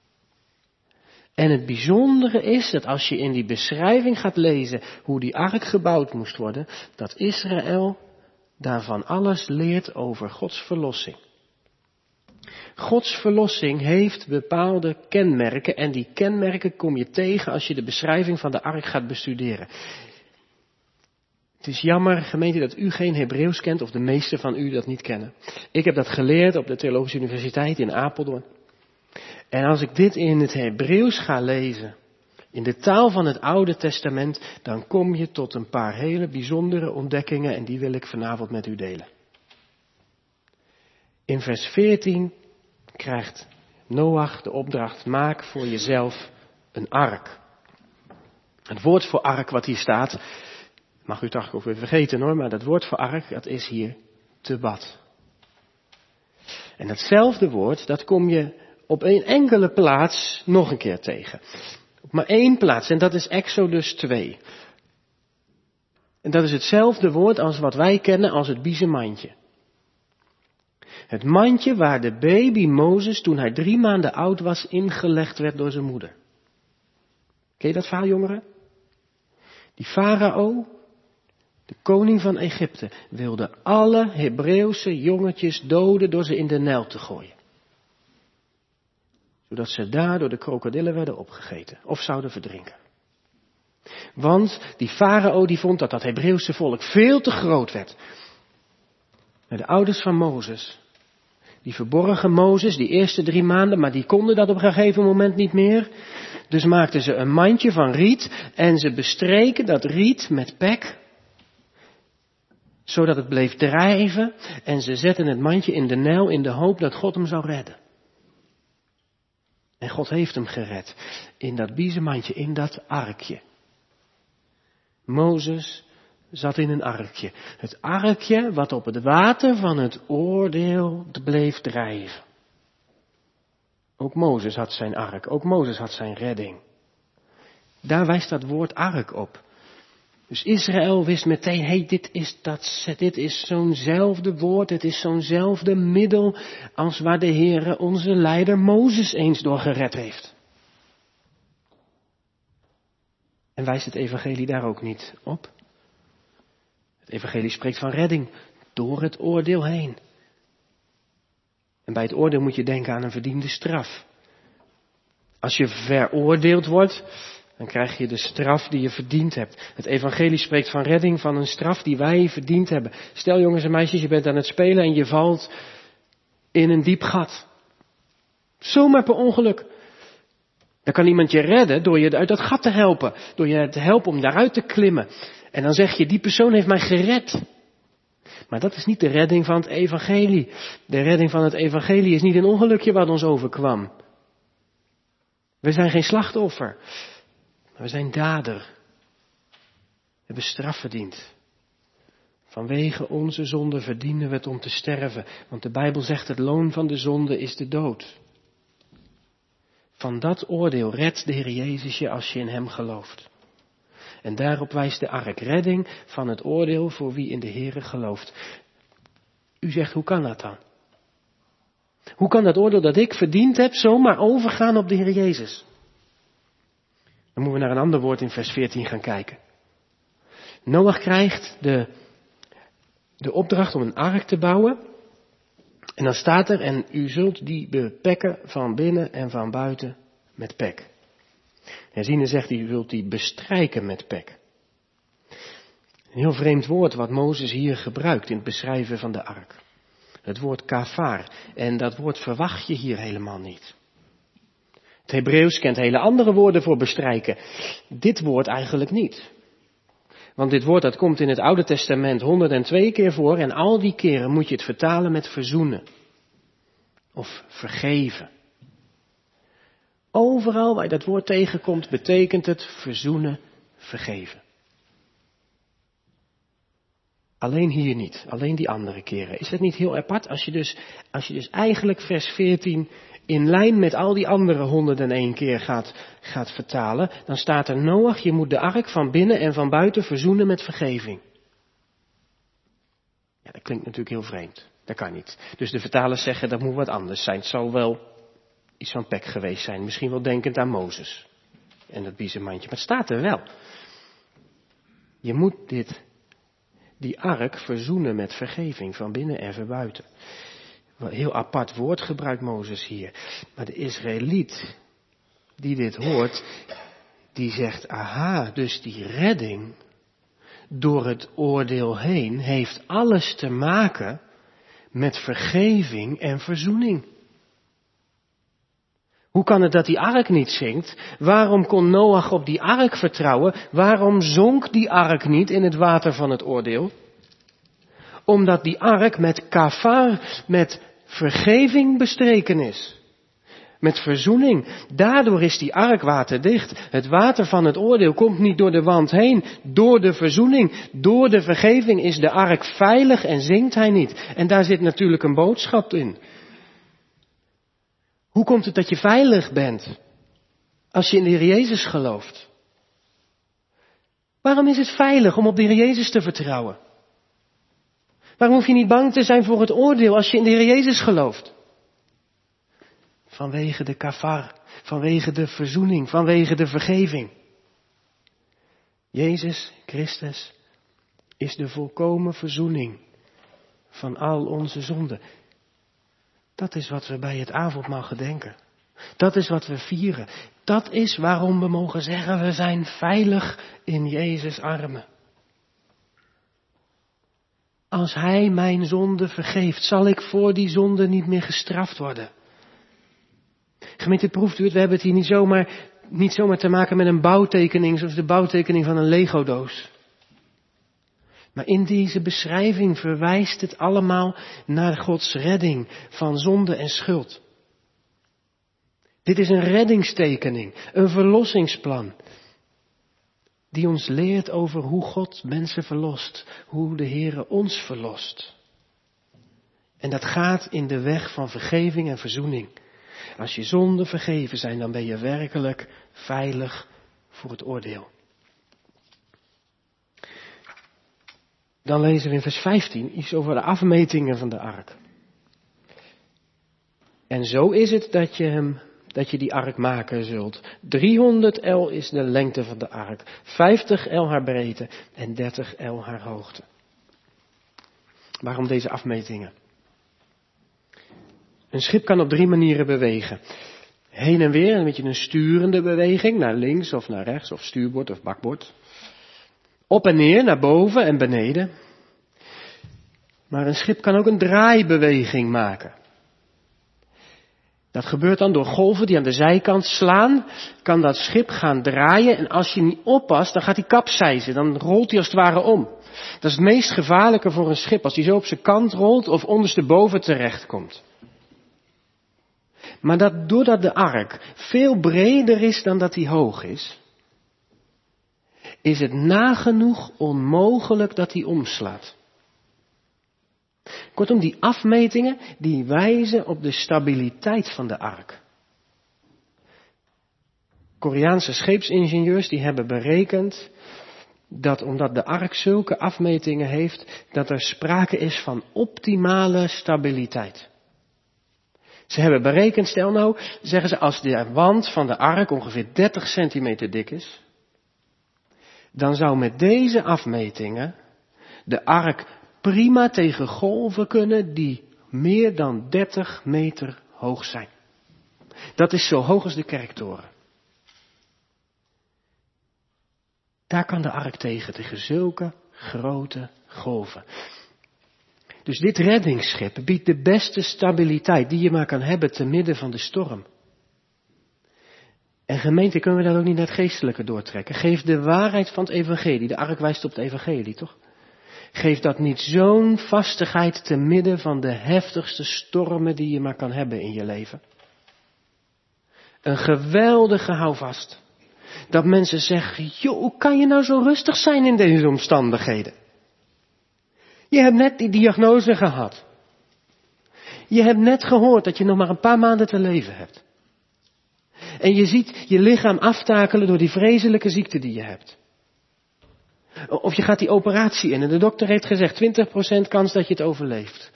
En het bijzondere is dat als je in die beschrijving gaat lezen hoe die ark gebouwd moest worden, dat Israël daarvan alles leert over Gods verlossing. Gods verlossing heeft bepaalde kenmerken en die kenmerken kom je tegen als je de beschrijving van de ark gaat bestuderen. Het is jammer, gemeente, dat u geen Hebreeuws kent of de meesten van u dat niet kennen. Ik heb dat geleerd op de Theologische Universiteit in Apeldoorn. En als ik dit in het Hebreeuws ga lezen, in de taal van het Oude Testament, dan kom je tot een paar hele bijzondere ontdekkingen en die wil ik vanavond met u delen. In vers 14 krijgt Noach de opdracht, maak voor jezelf een ark. Het woord voor ark wat hier staat, mag u toch ook weer vergeten hoor, maar dat woord voor ark, dat is hier tebad. En datzelfde woord, dat kom je op een enkele plaats nog een keer tegen. Op maar één plaats, en dat is Exodus 2. En dat is hetzelfde woord als wat wij kennen als het biezenmandje. Het mandje waar de baby Mozes, toen hij 3 maanden oud was, ingelegd werd door zijn moeder. Ken je dat verhaal, jongeren? Die farao, de koning van Egypte, wilde alle Hebreeuwse jongetjes doden door ze in de Nijl te gooien. Zodat ze daar door de krokodillen werden opgegeten of zouden verdrinken. Want die farao die vond dat Hebreeuwse volk veel te groot werd. Maar de ouders van Mozes, die verborgen Mozes die eerste 3 maanden, maar die konden dat op een gegeven moment niet meer. Dus maakten ze een mandje van riet en ze bestreken dat riet met pek, zodat het bleef drijven, en ze zetten het mandje in de Nijl in de hoop dat God hem zou redden. En God heeft hem gered in dat biezenmandje, in dat arkje. Mozes zat in een arkje. Het arkje wat op het water van het oordeel bleef drijven. Ook Mozes had zijn ark, ook Mozes had zijn redding. Daar wijst dat woord ark op. Dus Israël wist meteen, dit is zo'nzelfde woord, het is zo'nzelfde middel als waar de Heere onze leider Mozes eens door gered heeft. En wijst het evangelie daar ook niet op? Het evangelie spreekt van redding door het oordeel heen. En bij het oordeel moet je denken aan een verdiende straf. Als je veroordeeld wordt, dan krijg je de straf die je verdiend hebt. Het evangelie spreekt van redding van een straf die wij verdiend hebben. Stel jongens en meisjes, je bent aan het spelen en je valt in een diep gat. Zomaar per ongeluk. Dan kan iemand je redden door je uit dat gat te helpen. Door je te helpen om daaruit te klimmen. En dan zeg je, die persoon heeft mij gered. Maar dat is niet de redding van het evangelie. De redding van het evangelie is niet een ongelukje wat ons overkwam. We zijn geen slachtoffer. Maar we zijn dader. We hebben straf verdiend. Vanwege onze zonde verdienen we het om te sterven. Want de Bijbel zegt, het loon van de zonde is de dood. Van dat oordeel redt de Heer Jezus je als je in hem gelooft. En daarop wijst de ark, redding van het oordeel voor wie in de Heere gelooft. U zegt, hoe kan dat dan? Hoe kan dat oordeel dat ik verdiend heb zomaar overgaan op de Heer Jezus? Dan moeten we naar een ander woord in vers 14 gaan kijken. Noach krijgt de opdracht om een ark te bouwen. En dan staat er, en u zult die bepekken van binnen en van buiten met pek. Herziene zegt, u zult die bestrijken met pek. Een heel vreemd woord wat Mozes hier gebruikt in het beschrijven van de ark. Het woord kafar. En dat woord verwacht je hier helemaal niet. Het Hebreeuws kent hele andere woorden voor bestrijken. Dit woord eigenlijk niet. Want dit woord dat komt in het Oude Testament 102 keer voor. En al die keren moet je het vertalen met verzoenen. Of vergeven. Overal waar je dat woord tegenkomt, betekent het verzoenen, vergeven. Alleen hier niet, alleen die andere keren. Is het niet heel apart als je dus eigenlijk vers 14 in lijn met al die andere 101 keer gaat vertalen, dan staat er Noach, je moet de ark van binnen en van buiten verzoenen met vergeving. Ja, dat klinkt natuurlijk heel vreemd. Dat kan niet. Dus de vertalers zeggen dat moet wat anders zijn. Het zal wel iets van pek geweest zijn. Misschien wel denkend aan Mozes en dat biezenmandje. Maar het staat er wel. Je moet die ark verzoenen met vergeving van binnen en van buiten. Een heel apart woord gebruikt Mozes hier. Maar de Israëliet die dit hoort, die zegt, aha, dus die redding door het oordeel heen heeft alles te maken met vergeving en verzoening. Hoe kan het dat die ark niet zinkt? Waarom kon Noach op die ark vertrouwen? Waarom zonk die ark niet in het water van het oordeel? Omdat die ark met kafar, met vergeving bestreken is. Met verzoening. Daardoor is die ark waterdicht. Het water van het oordeel komt niet door de wand heen. Door de verzoening, door de vergeving is de ark veilig en zinkt hij niet. En daar zit natuurlijk een boodschap in. Hoe komt het dat je veilig bent als je in de Heer Jezus gelooft? Waarom is het veilig om op de Heer Jezus te vertrouwen? Waarom hoef je niet bang te zijn voor het oordeel als je in de Heer Jezus gelooft? Vanwege de kafar, vanwege de verzoening, vanwege de vergeving. Jezus Christus is de volkomen verzoening van al onze zonden. Dat is wat we bij het avondmaal gedenken. Dat is wat we vieren. Dat is waarom we mogen zeggen, we zijn veilig in Jezus' armen. Als Hij mijn zonde vergeeft, zal ik voor die zonde niet meer gestraft worden. Gemeente, proeft u het, we hebben het hier niet zomaar te maken met een bouwtekening, zoals de bouwtekening van een Lego-doos. Maar in deze beschrijving verwijst het allemaal naar Gods redding van zonde en schuld. Dit is een reddingstekening, een verlossingsplan, die ons leert over hoe God mensen verlost, hoe de Heere ons verlost. En dat gaat in de weg van vergeving en verzoening. Als je zonden vergeven zijn, dan ben je werkelijk veilig voor het oordeel. Dan lezen we in vers 15 iets over de afmetingen van de ark. En zo is het dat je die ark maken zult. 300 el is de lengte van de ark, 50 el haar breedte en 30 el haar hoogte. Waarom deze afmetingen? Een schip kan op 3 manieren bewegen. Heen en weer, een beetje een sturende beweging, naar links of naar rechts, of stuurbord of bakbord. Op en neer, naar boven en beneden. Maar een schip kan ook een draaibeweging maken. Dat gebeurt dan door golven die aan de zijkant slaan, kan dat schip gaan draaien en als je niet oppast, dan gaat hij kapseizen, dan rolt hij als het ware om. Dat is het meest gevaarlijke voor een schip, als hij zo op zijn kant rolt of ondersteboven terechtkomt. Maar doordat de ark veel breder is dan dat hij hoog is het nagenoeg onmogelijk dat hij omslaat. Kortom, die afmetingen, die wijzen op de stabiliteit van de ark. Koreaanse scheepsingenieurs die hebben berekend dat omdat de ark zulke afmetingen heeft, dat er sprake is van optimale stabiliteit. Ze hebben berekend, stel nou, zeggen ze, als de wand van de ark ongeveer 30 centimeter dik is, dan zou met deze afmetingen de ark prima tegen golven kunnen die meer dan 30 meter hoog zijn. Dat is zo hoog als de kerktoren. Daar kan de ark tegen zulke grote golven. Dus dit reddingsschip biedt de beste stabiliteit die je maar kan hebben te midden van de storm. En gemeente, kunnen we dat ook niet naar het geestelijke doortrekken? Geef de waarheid van het evangelie, de ark wijst op het evangelie, toch? Geeft dat niet zo'n vastigheid te midden van de heftigste stormen die je maar kan hebben in je leven? Een geweldige houvast. Dat mensen zeggen, joh, hoe kan je nou zo rustig zijn in deze omstandigheden? Je hebt net die diagnose gehad. Je hebt net gehoord dat je nog maar een paar maanden te leven hebt. En je ziet je lichaam aftakelen door die vreselijke ziekte die je hebt. Of je gaat die operatie in en de dokter heeft gezegd 20% kans dat je het overleeft.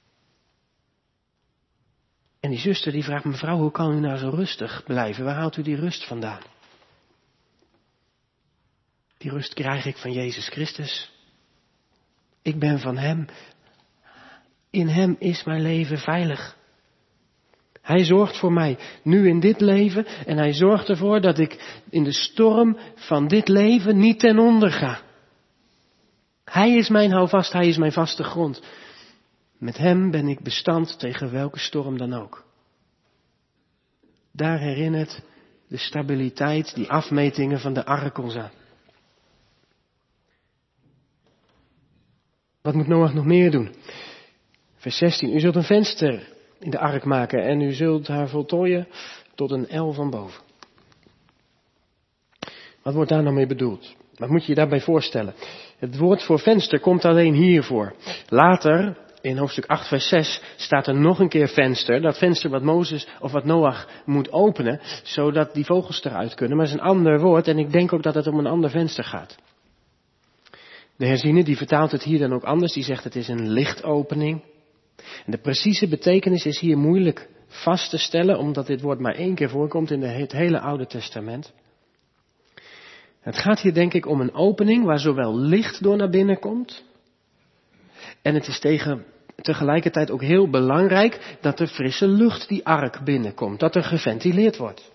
En die zuster die vraagt, mevrouw, hoe kan u nou zo rustig blijven? Waar haalt u die rust vandaan? Die rust krijg ik van Jezus Christus. Ik ben van Hem. In Hem is mijn leven veilig. Hij zorgt voor mij nu in dit leven en Hij zorgt ervoor dat ik in de storm van dit leven niet ten onder ga. Hij is mijn houvast, Hij is mijn vaste grond. Met Hem ben ik bestand tegen welke storm dan ook. Daar herinnert de stabiliteit, die afmetingen van de ark ons aan. Wat moet Noach nog meer doen? Vers 16. U zult een venster in de ark maken en u zult haar voltooien tot een el van boven. Wat wordt daar nou mee bedoeld? Wat moet je je daarbij voorstellen? Het woord voor venster komt alleen hier voor. Later, in hoofdstuk 8 vers 6, staat er nog een keer venster. Dat venster wat Mozes of wat Noach moet openen, zodat die vogels eruit kunnen. Maar het is een ander woord en ik denk ook dat het om een ander venster gaat. De Herziene die vertaalt het hier dan ook anders, die zegt het is een lichtopening. En de precieze betekenis is hier moeilijk vast te stellen, omdat dit woord maar 1 keer voorkomt in het hele Oude Testament. Het gaat hier denk ik om een opening waar zowel licht door naar binnen komt. En het is tegelijkertijd ook heel belangrijk dat er frisse lucht die ark binnenkomt. Dat er geventileerd wordt.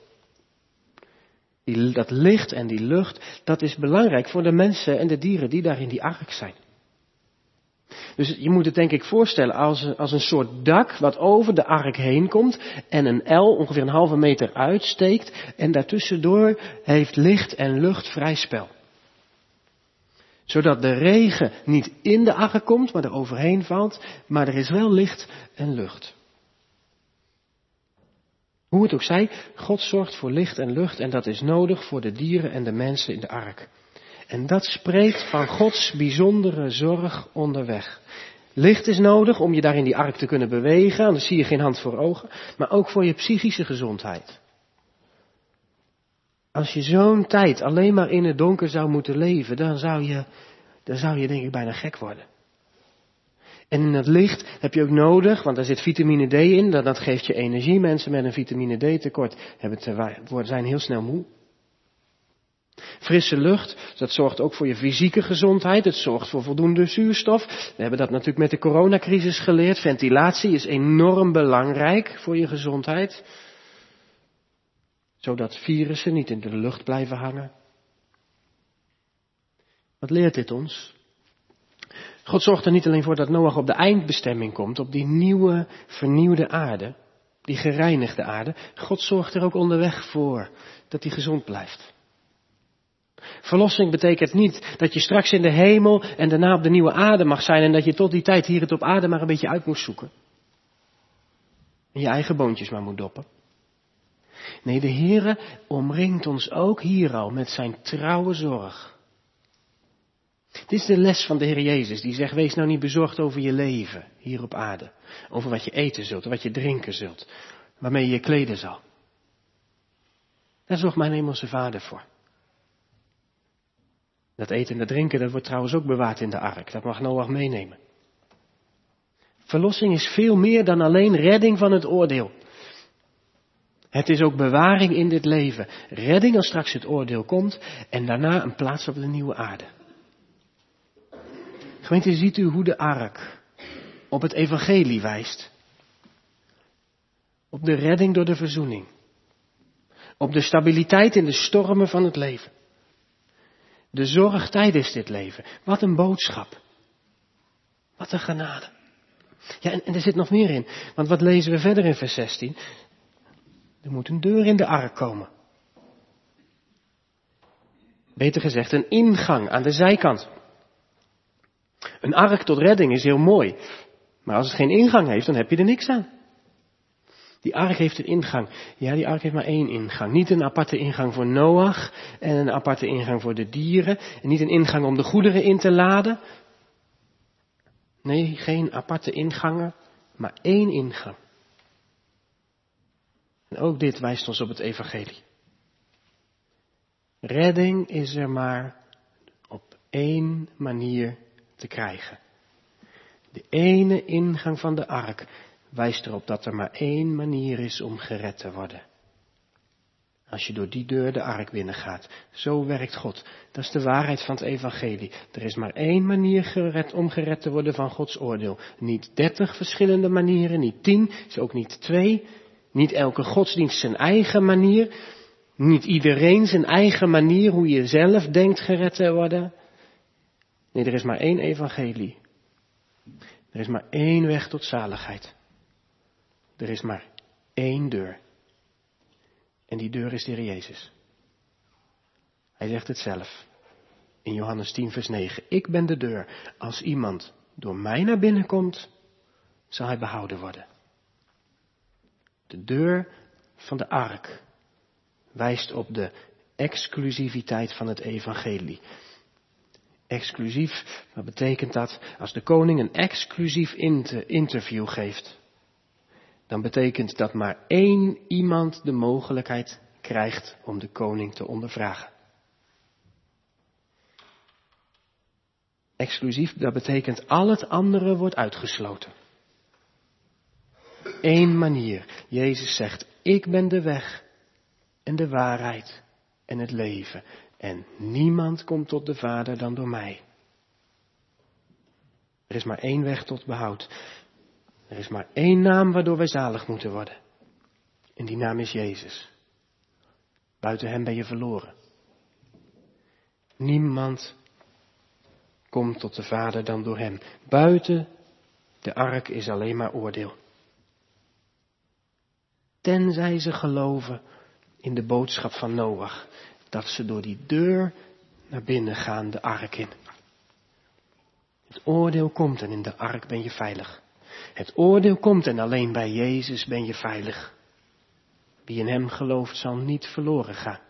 Dat licht en die lucht, dat is belangrijk voor de mensen en de dieren die daar in die ark zijn. Dus je moet het denk ik voorstellen als een soort dak wat over de ark heen komt en een L ongeveer een halve meter uitsteekt en daartussendoor heeft licht en lucht vrij spel. Zodat de regen niet in de ark komt, maar er overheen valt, maar er is wel licht en lucht. Hoe het ook zij, God zorgt voor licht en lucht en dat is nodig voor de dieren en de mensen in de ark. En dat spreekt van Gods bijzondere zorg onderweg. Licht is nodig om je daar in die ark te kunnen bewegen, anders zie je geen hand voor ogen, maar ook voor je psychische gezondheid. Als je zo'n tijd alleen maar in het donker zou moeten leven, dan zou je denk ik bijna gek worden. En in het licht heb je ook nodig, want daar zit vitamine D in, dat geeft je energie. Mensen met een vitamine D tekort zijn heel snel moe. Frisse lucht, dat zorgt ook voor je fysieke gezondheid, het zorgt voor voldoende zuurstof. We hebben dat natuurlijk met de coronacrisis geleerd. Ventilatie is enorm belangrijk voor je gezondheid. Zodat virussen niet in de lucht blijven hangen. Wat leert dit ons? God zorgt er niet alleen voor dat Noach op de eindbestemming komt, op die nieuwe, vernieuwde aarde, die gereinigde aarde. God zorgt er ook onderweg voor dat hij gezond blijft. Verlossing betekent niet dat je straks in de hemel en daarna op de nieuwe aarde mag zijn en dat je tot die tijd hier het op aarde maar een beetje uit moet zoeken. En je eigen boontjes maar moet doppen. Nee, de Heere omringt ons ook hier al met zijn trouwe zorg. Dit is de les van de Heer Jezus, die zegt, wees nou niet bezorgd over je leven hier op aarde. Over wat je eten zult, wat je drinken zult, waarmee je je kleden zal. Daar zorgt mijn hemelse Vader voor. Dat eten en dat drinken, dat wordt trouwens ook bewaard in de ark. Dat mag Noach meenemen. Verlossing is veel meer dan alleen redding van het oordeel. Het is ook bewaring in dit leven. Redding als straks het oordeel komt en daarna een plaats op de nieuwe aarde. Gemeente, ziet u hoe de ark op het evangelie wijst? Op de redding door de verzoening. Op de stabiliteit in de stormen van het leven. De zorg tijdens dit leven. Wat een boodschap. Wat een genade. Ja, en er zit nog meer in. Want wat lezen we verder in vers 16? Er moet een deur in de ark komen. Beter gezegd, een ingang aan de zijkant. Een ark tot redding is heel mooi. Maar als het geen ingang heeft, dan heb je er niks aan. Die ark heeft een ingang. Ja, die ark heeft maar 1 ingang. Niet een aparte ingang voor Noach en een aparte ingang voor de dieren. En niet een ingang om de goederen in te laden. Nee, geen aparte ingangen, maar 1 ingang. En ook dit wijst ons op het evangelie. Redding is er maar op 1 manier te krijgen. De ene ingang van de ark wijst erop dat er maar 1 manier is om gered te worden. Als je door die deur de ark binnengaat. Zo werkt God. Dat is de waarheid van het evangelie. Er is maar 1 manier om gered te worden van Gods oordeel. Niet 30 verschillende manieren, niet 10, is ook niet 2. Niet elke godsdienst zijn eigen manier. Niet iedereen zijn eigen manier hoe je zelf denkt gered te worden. Nee, er is maar 1 evangelie. Er is maar 1 weg tot zaligheid. Er is maar 1 deur. En die deur is de Heer Jezus. Hij zegt het zelf. In Johannes 10 vers 9. Ik ben de deur. Als iemand door mij naar binnen komt, zal hij behouden worden. De deur van de ark wijst op de exclusiviteit van het evangelie. Exclusief, wat betekent dat? Als de koning een exclusief interview geeft, dan betekent dat maar 1 iemand de mogelijkheid krijgt om de koning te ondervragen. Exclusief, dat betekent al het andere wordt uitgesloten. Eén manier. Jezus zegt, ik ben de weg en de waarheid en het leven. En niemand komt tot de Vader dan door mij. Er is maar één weg tot behoud. Er is maar één naam waardoor wij zalig moeten worden. En die naam is Jezus. Buiten hem ben je verloren. Niemand komt tot de Vader dan door hem. Buiten de ark is alleen maar oordeel. Tenzij ze geloven in de boodschap van Noach. Dat ze door die deur naar binnen gaan, de ark in. Het oordeel komt en in de ark ben je veilig. Het oordeel komt en alleen bij Jezus ben je veilig. Wie in hem gelooft zal niet verloren gaan.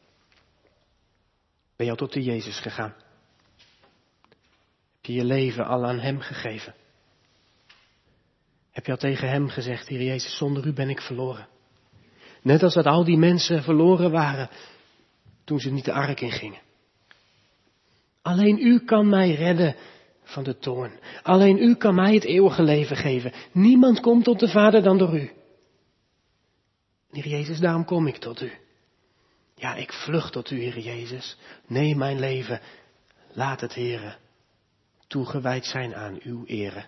Ben je al tot de Jezus gegaan? Heb je je leven al aan hem gegeven? Heb je al tegen hem gezegd, Heer Jezus, zonder u ben ik verloren? Net als dat al die mensen verloren waren toen ze niet de ark ingingen. Alleen u kan mij redden van de toorn. Alleen u kan mij het eeuwige leven geven. Niemand komt tot de Vader dan door u. Heer Jezus, daarom kom ik tot u. Ja, ik vlucht tot u, Heer Jezus. Neem mijn leven. Laat het, Heere, toegewijd zijn aan uw ere.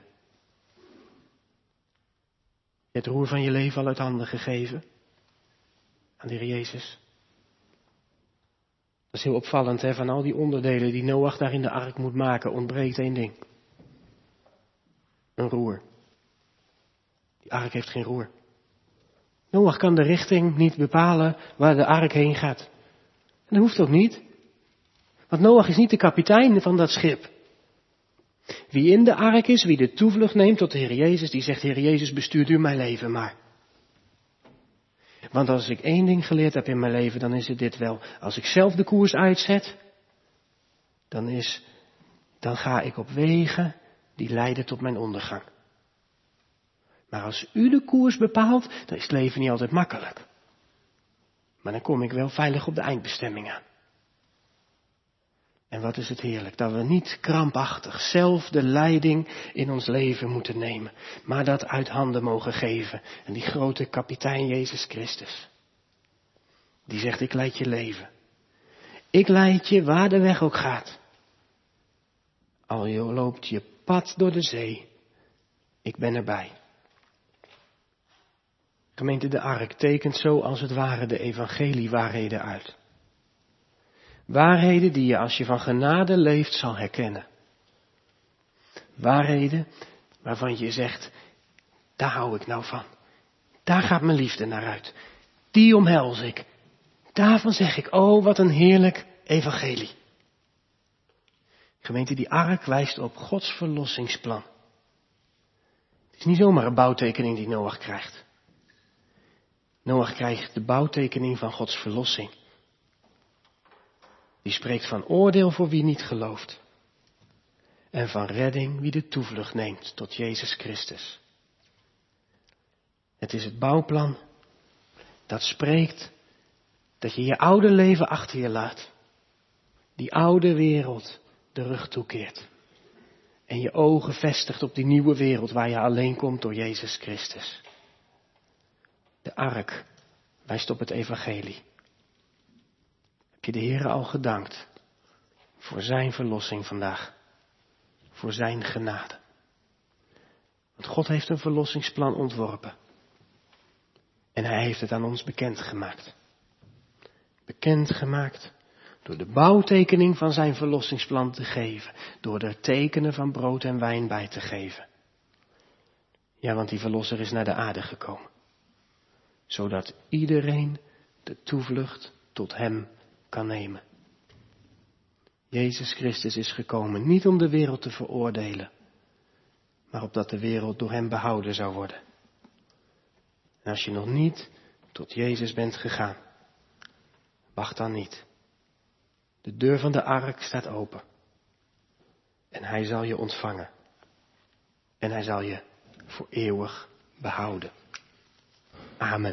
Het roer van je leven al uit handen gegeven aan de Heer Jezus. Dat is heel opvallend, hè? Van al die onderdelen die Noach daar in de ark moet maken, ontbreekt één ding. Een roer. Die ark heeft geen roer. Noach kan de richting niet bepalen waar de ark heen gaat. En dat hoeft ook niet. Want Noach is niet de kapitein van dat schip. Wie in de ark is, wie de toevlucht neemt tot de Heer Jezus, die zegt, Heer Jezus, bestuurt u mijn leven maar. Want als ik één ding geleerd heb in mijn leven, dan is het dit wel. Als ik zelf de koers uitzet, dan ga ik op wegen die leiden tot mijn ondergang. Maar als u de koers bepaalt, dan is het leven niet altijd makkelijk. Maar dan kom ik wel veilig op de eindbestemming aan. En wat is het heerlijk dat we niet krampachtig zelf de leiding in ons leven moeten nemen, maar dat uit handen mogen geven. En die grote kapitein Jezus Christus, die zegt, ik leid je leven. Ik leid je waar de weg ook gaat. Al je loopt je pad door de zee, ik ben erbij. Gemeente, de ark tekent zo als het ware de evangeliewaarheden uit. Waarheden die je als je van genade leeft zal herkennen. Waarheden waarvan je zegt, daar hou ik nou van. Daar gaat mijn liefde naar uit. Die omhels ik. Daarvan zeg ik, oh wat een heerlijk evangelie. Gemeente, die ark wijst op Gods verlossingsplan. Het is niet zomaar een bouwtekening die Noach krijgt. Noach krijgt de bouwtekening van Gods verlossing. Die spreekt van oordeel voor wie niet gelooft. En van redding wie de toevlucht neemt tot Jezus Christus. Het is het bouwplan dat spreekt dat je je oude leven achter je laat. Die oude wereld de rug toekeert. En je ogen vestigt op die nieuwe wereld waar je alleen komt door Jezus Christus. De ark wijst op het evangelie. Heb je de Heere al gedankt voor zijn verlossing vandaag? Voor zijn genade. Want God heeft een verlossingsplan ontworpen. En hij heeft het aan ons bekendgemaakt. Bekendgemaakt door de bouwtekening van zijn verlossingsplan te geven. Door er tekenen van brood en wijn bij te geven. Ja, want die verlosser is naar de aarde gekomen. Zodat iedereen de toevlucht tot hem kan nemen. Jezus Christus is gekomen niet om de wereld te veroordelen, maar opdat de wereld door hem behouden zou worden. En als je nog niet tot Jezus bent gegaan, wacht dan niet. De deur van de ark staat open. En hij zal je ontvangen. En hij zal je voor eeuwig behouden. Amen.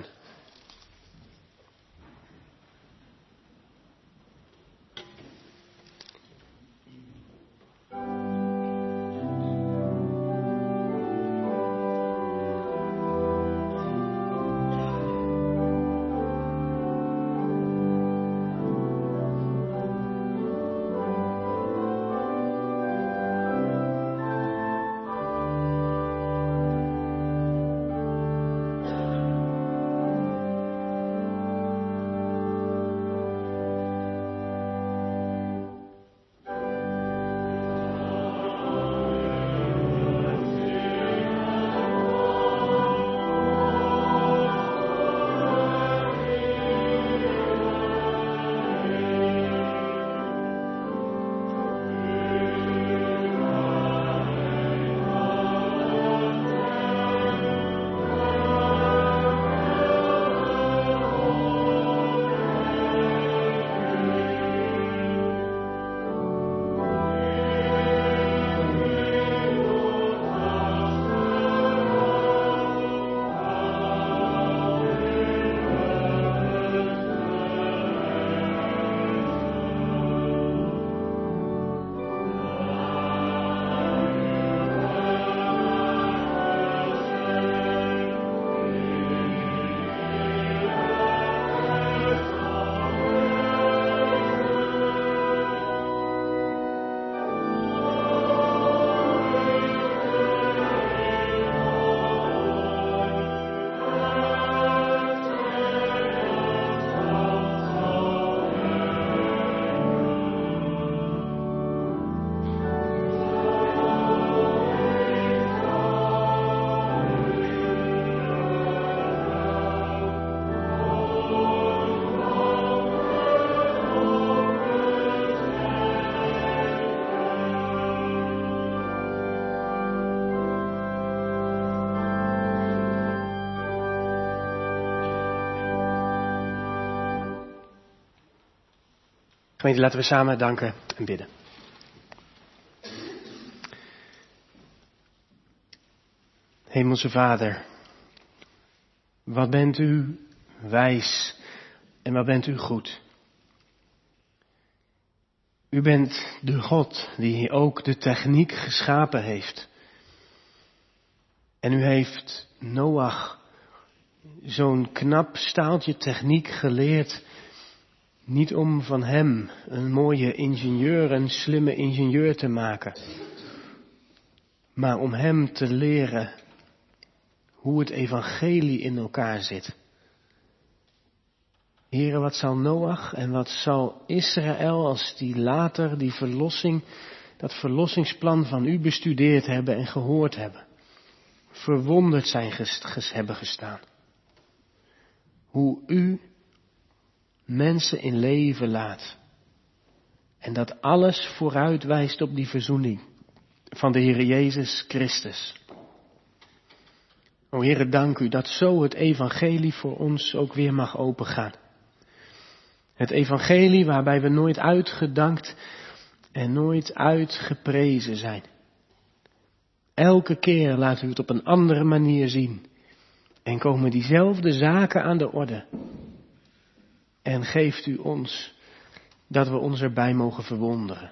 Gemeente, laten we samen danken en bidden. Hemelse Vader, wat bent u wijs en wat bent u goed. U bent de God die ook de techniek geschapen heeft. En u heeft Noach zo'n knap staaltje techniek geleerd, niet om van hem een mooie ingenieur, een slimme ingenieur te maken, maar om hem te leren hoe het evangelie in elkaar zit. Here, wat zal Noach en wat zal Israël als die later die verlossing, dat verlossingsplan van u bestudeerd hebben en gehoord hebben, verwonderd zijn hebben gestaan. Hoe u mensen in leven laat. En dat alles vooruit wijst op die verzoening van de Heer Jezus Christus. O Heere, dank u dat zo het evangelie voor ons ook weer mag opengaan. Het evangelie waarbij we nooit uitgedankt en nooit uitgeprezen zijn. Elke keer laat u het op een andere manier zien. En komen diezelfde zaken aan de orde. En geeft u ons dat we ons erbij mogen verwonderen.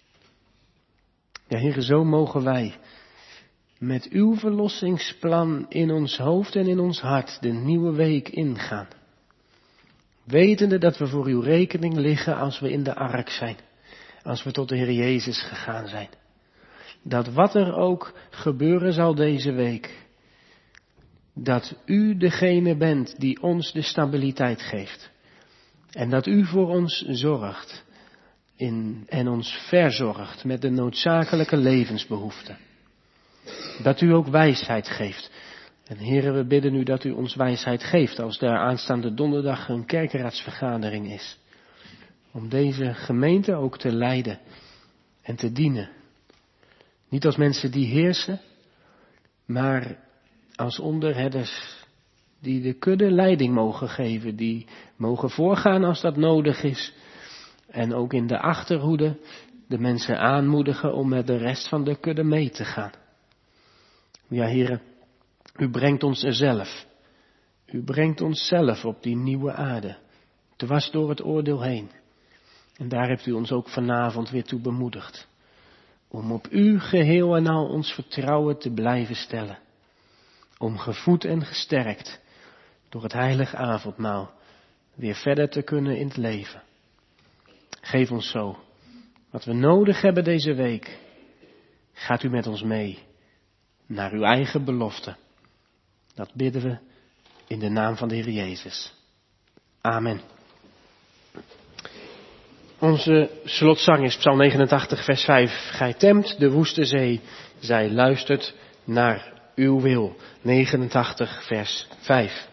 Ja, Heere, zo mogen wij met uw verlossingsplan in ons hoofd en in ons hart de nieuwe week ingaan. Wetende dat we voor uw rekening liggen als we in de ark zijn. Als we tot de Heer Jezus gegaan zijn. Dat wat er ook gebeuren zal deze week, dat u degene bent die ons de stabiliteit geeft. En dat u voor ons zorgt en ons verzorgt met de noodzakelijke levensbehoeften. Dat u ook wijsheid geeft. En Heere, we bidden u dat u ons wijsheid geeft als er aanstaande donderdag een kerkenraadsvergadering is. Om deze gemeente ook te leiden en te dienen. Niet als mensen die heersen, maar als onderherders die de kudde leiding mogen geven, die mogen voorgaan als dat nodig is. En ook in de achterhoede de mensen aanmoedigen om met de rest van de kudde mee te gaan. Ja, Heere, u brengt ons er zelf. U brengt ons zelf op die nieuwe aarde, dwars door het oordeel heen. En daar hebt u ons ook vanavond weer toe bemoedigd. Om op u geheel en al ons vertrouwen te blijven stellen. Om gevoed en gesterkt door het heilige avondmaal weer verder te kunnen in het leven. Geef ons zo wat we nodig hebben deze week. Gaat u met ons mee naar uw eigen belofte. Dat bidden we in de naam van de Heer Jezus. Amen. Onze slotzang is Psalm 89 vers 5. Gij temt de woeste zee, zij luistert naar uw wil. 89 vers 5.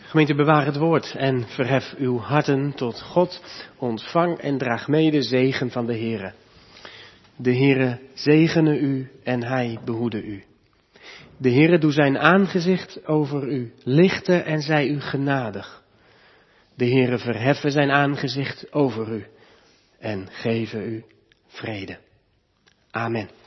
Gemeente, bewaar het woord en verhef uw harten tot God. Ontvang en draag mee de zegen van de Heere. De Heere zegene u en hij behoede u. De Heere doe zijn aangezicht over u lichten en zij u genadig. De Heere verheffen zijn aangezicht over u en geven u vrede. Amen.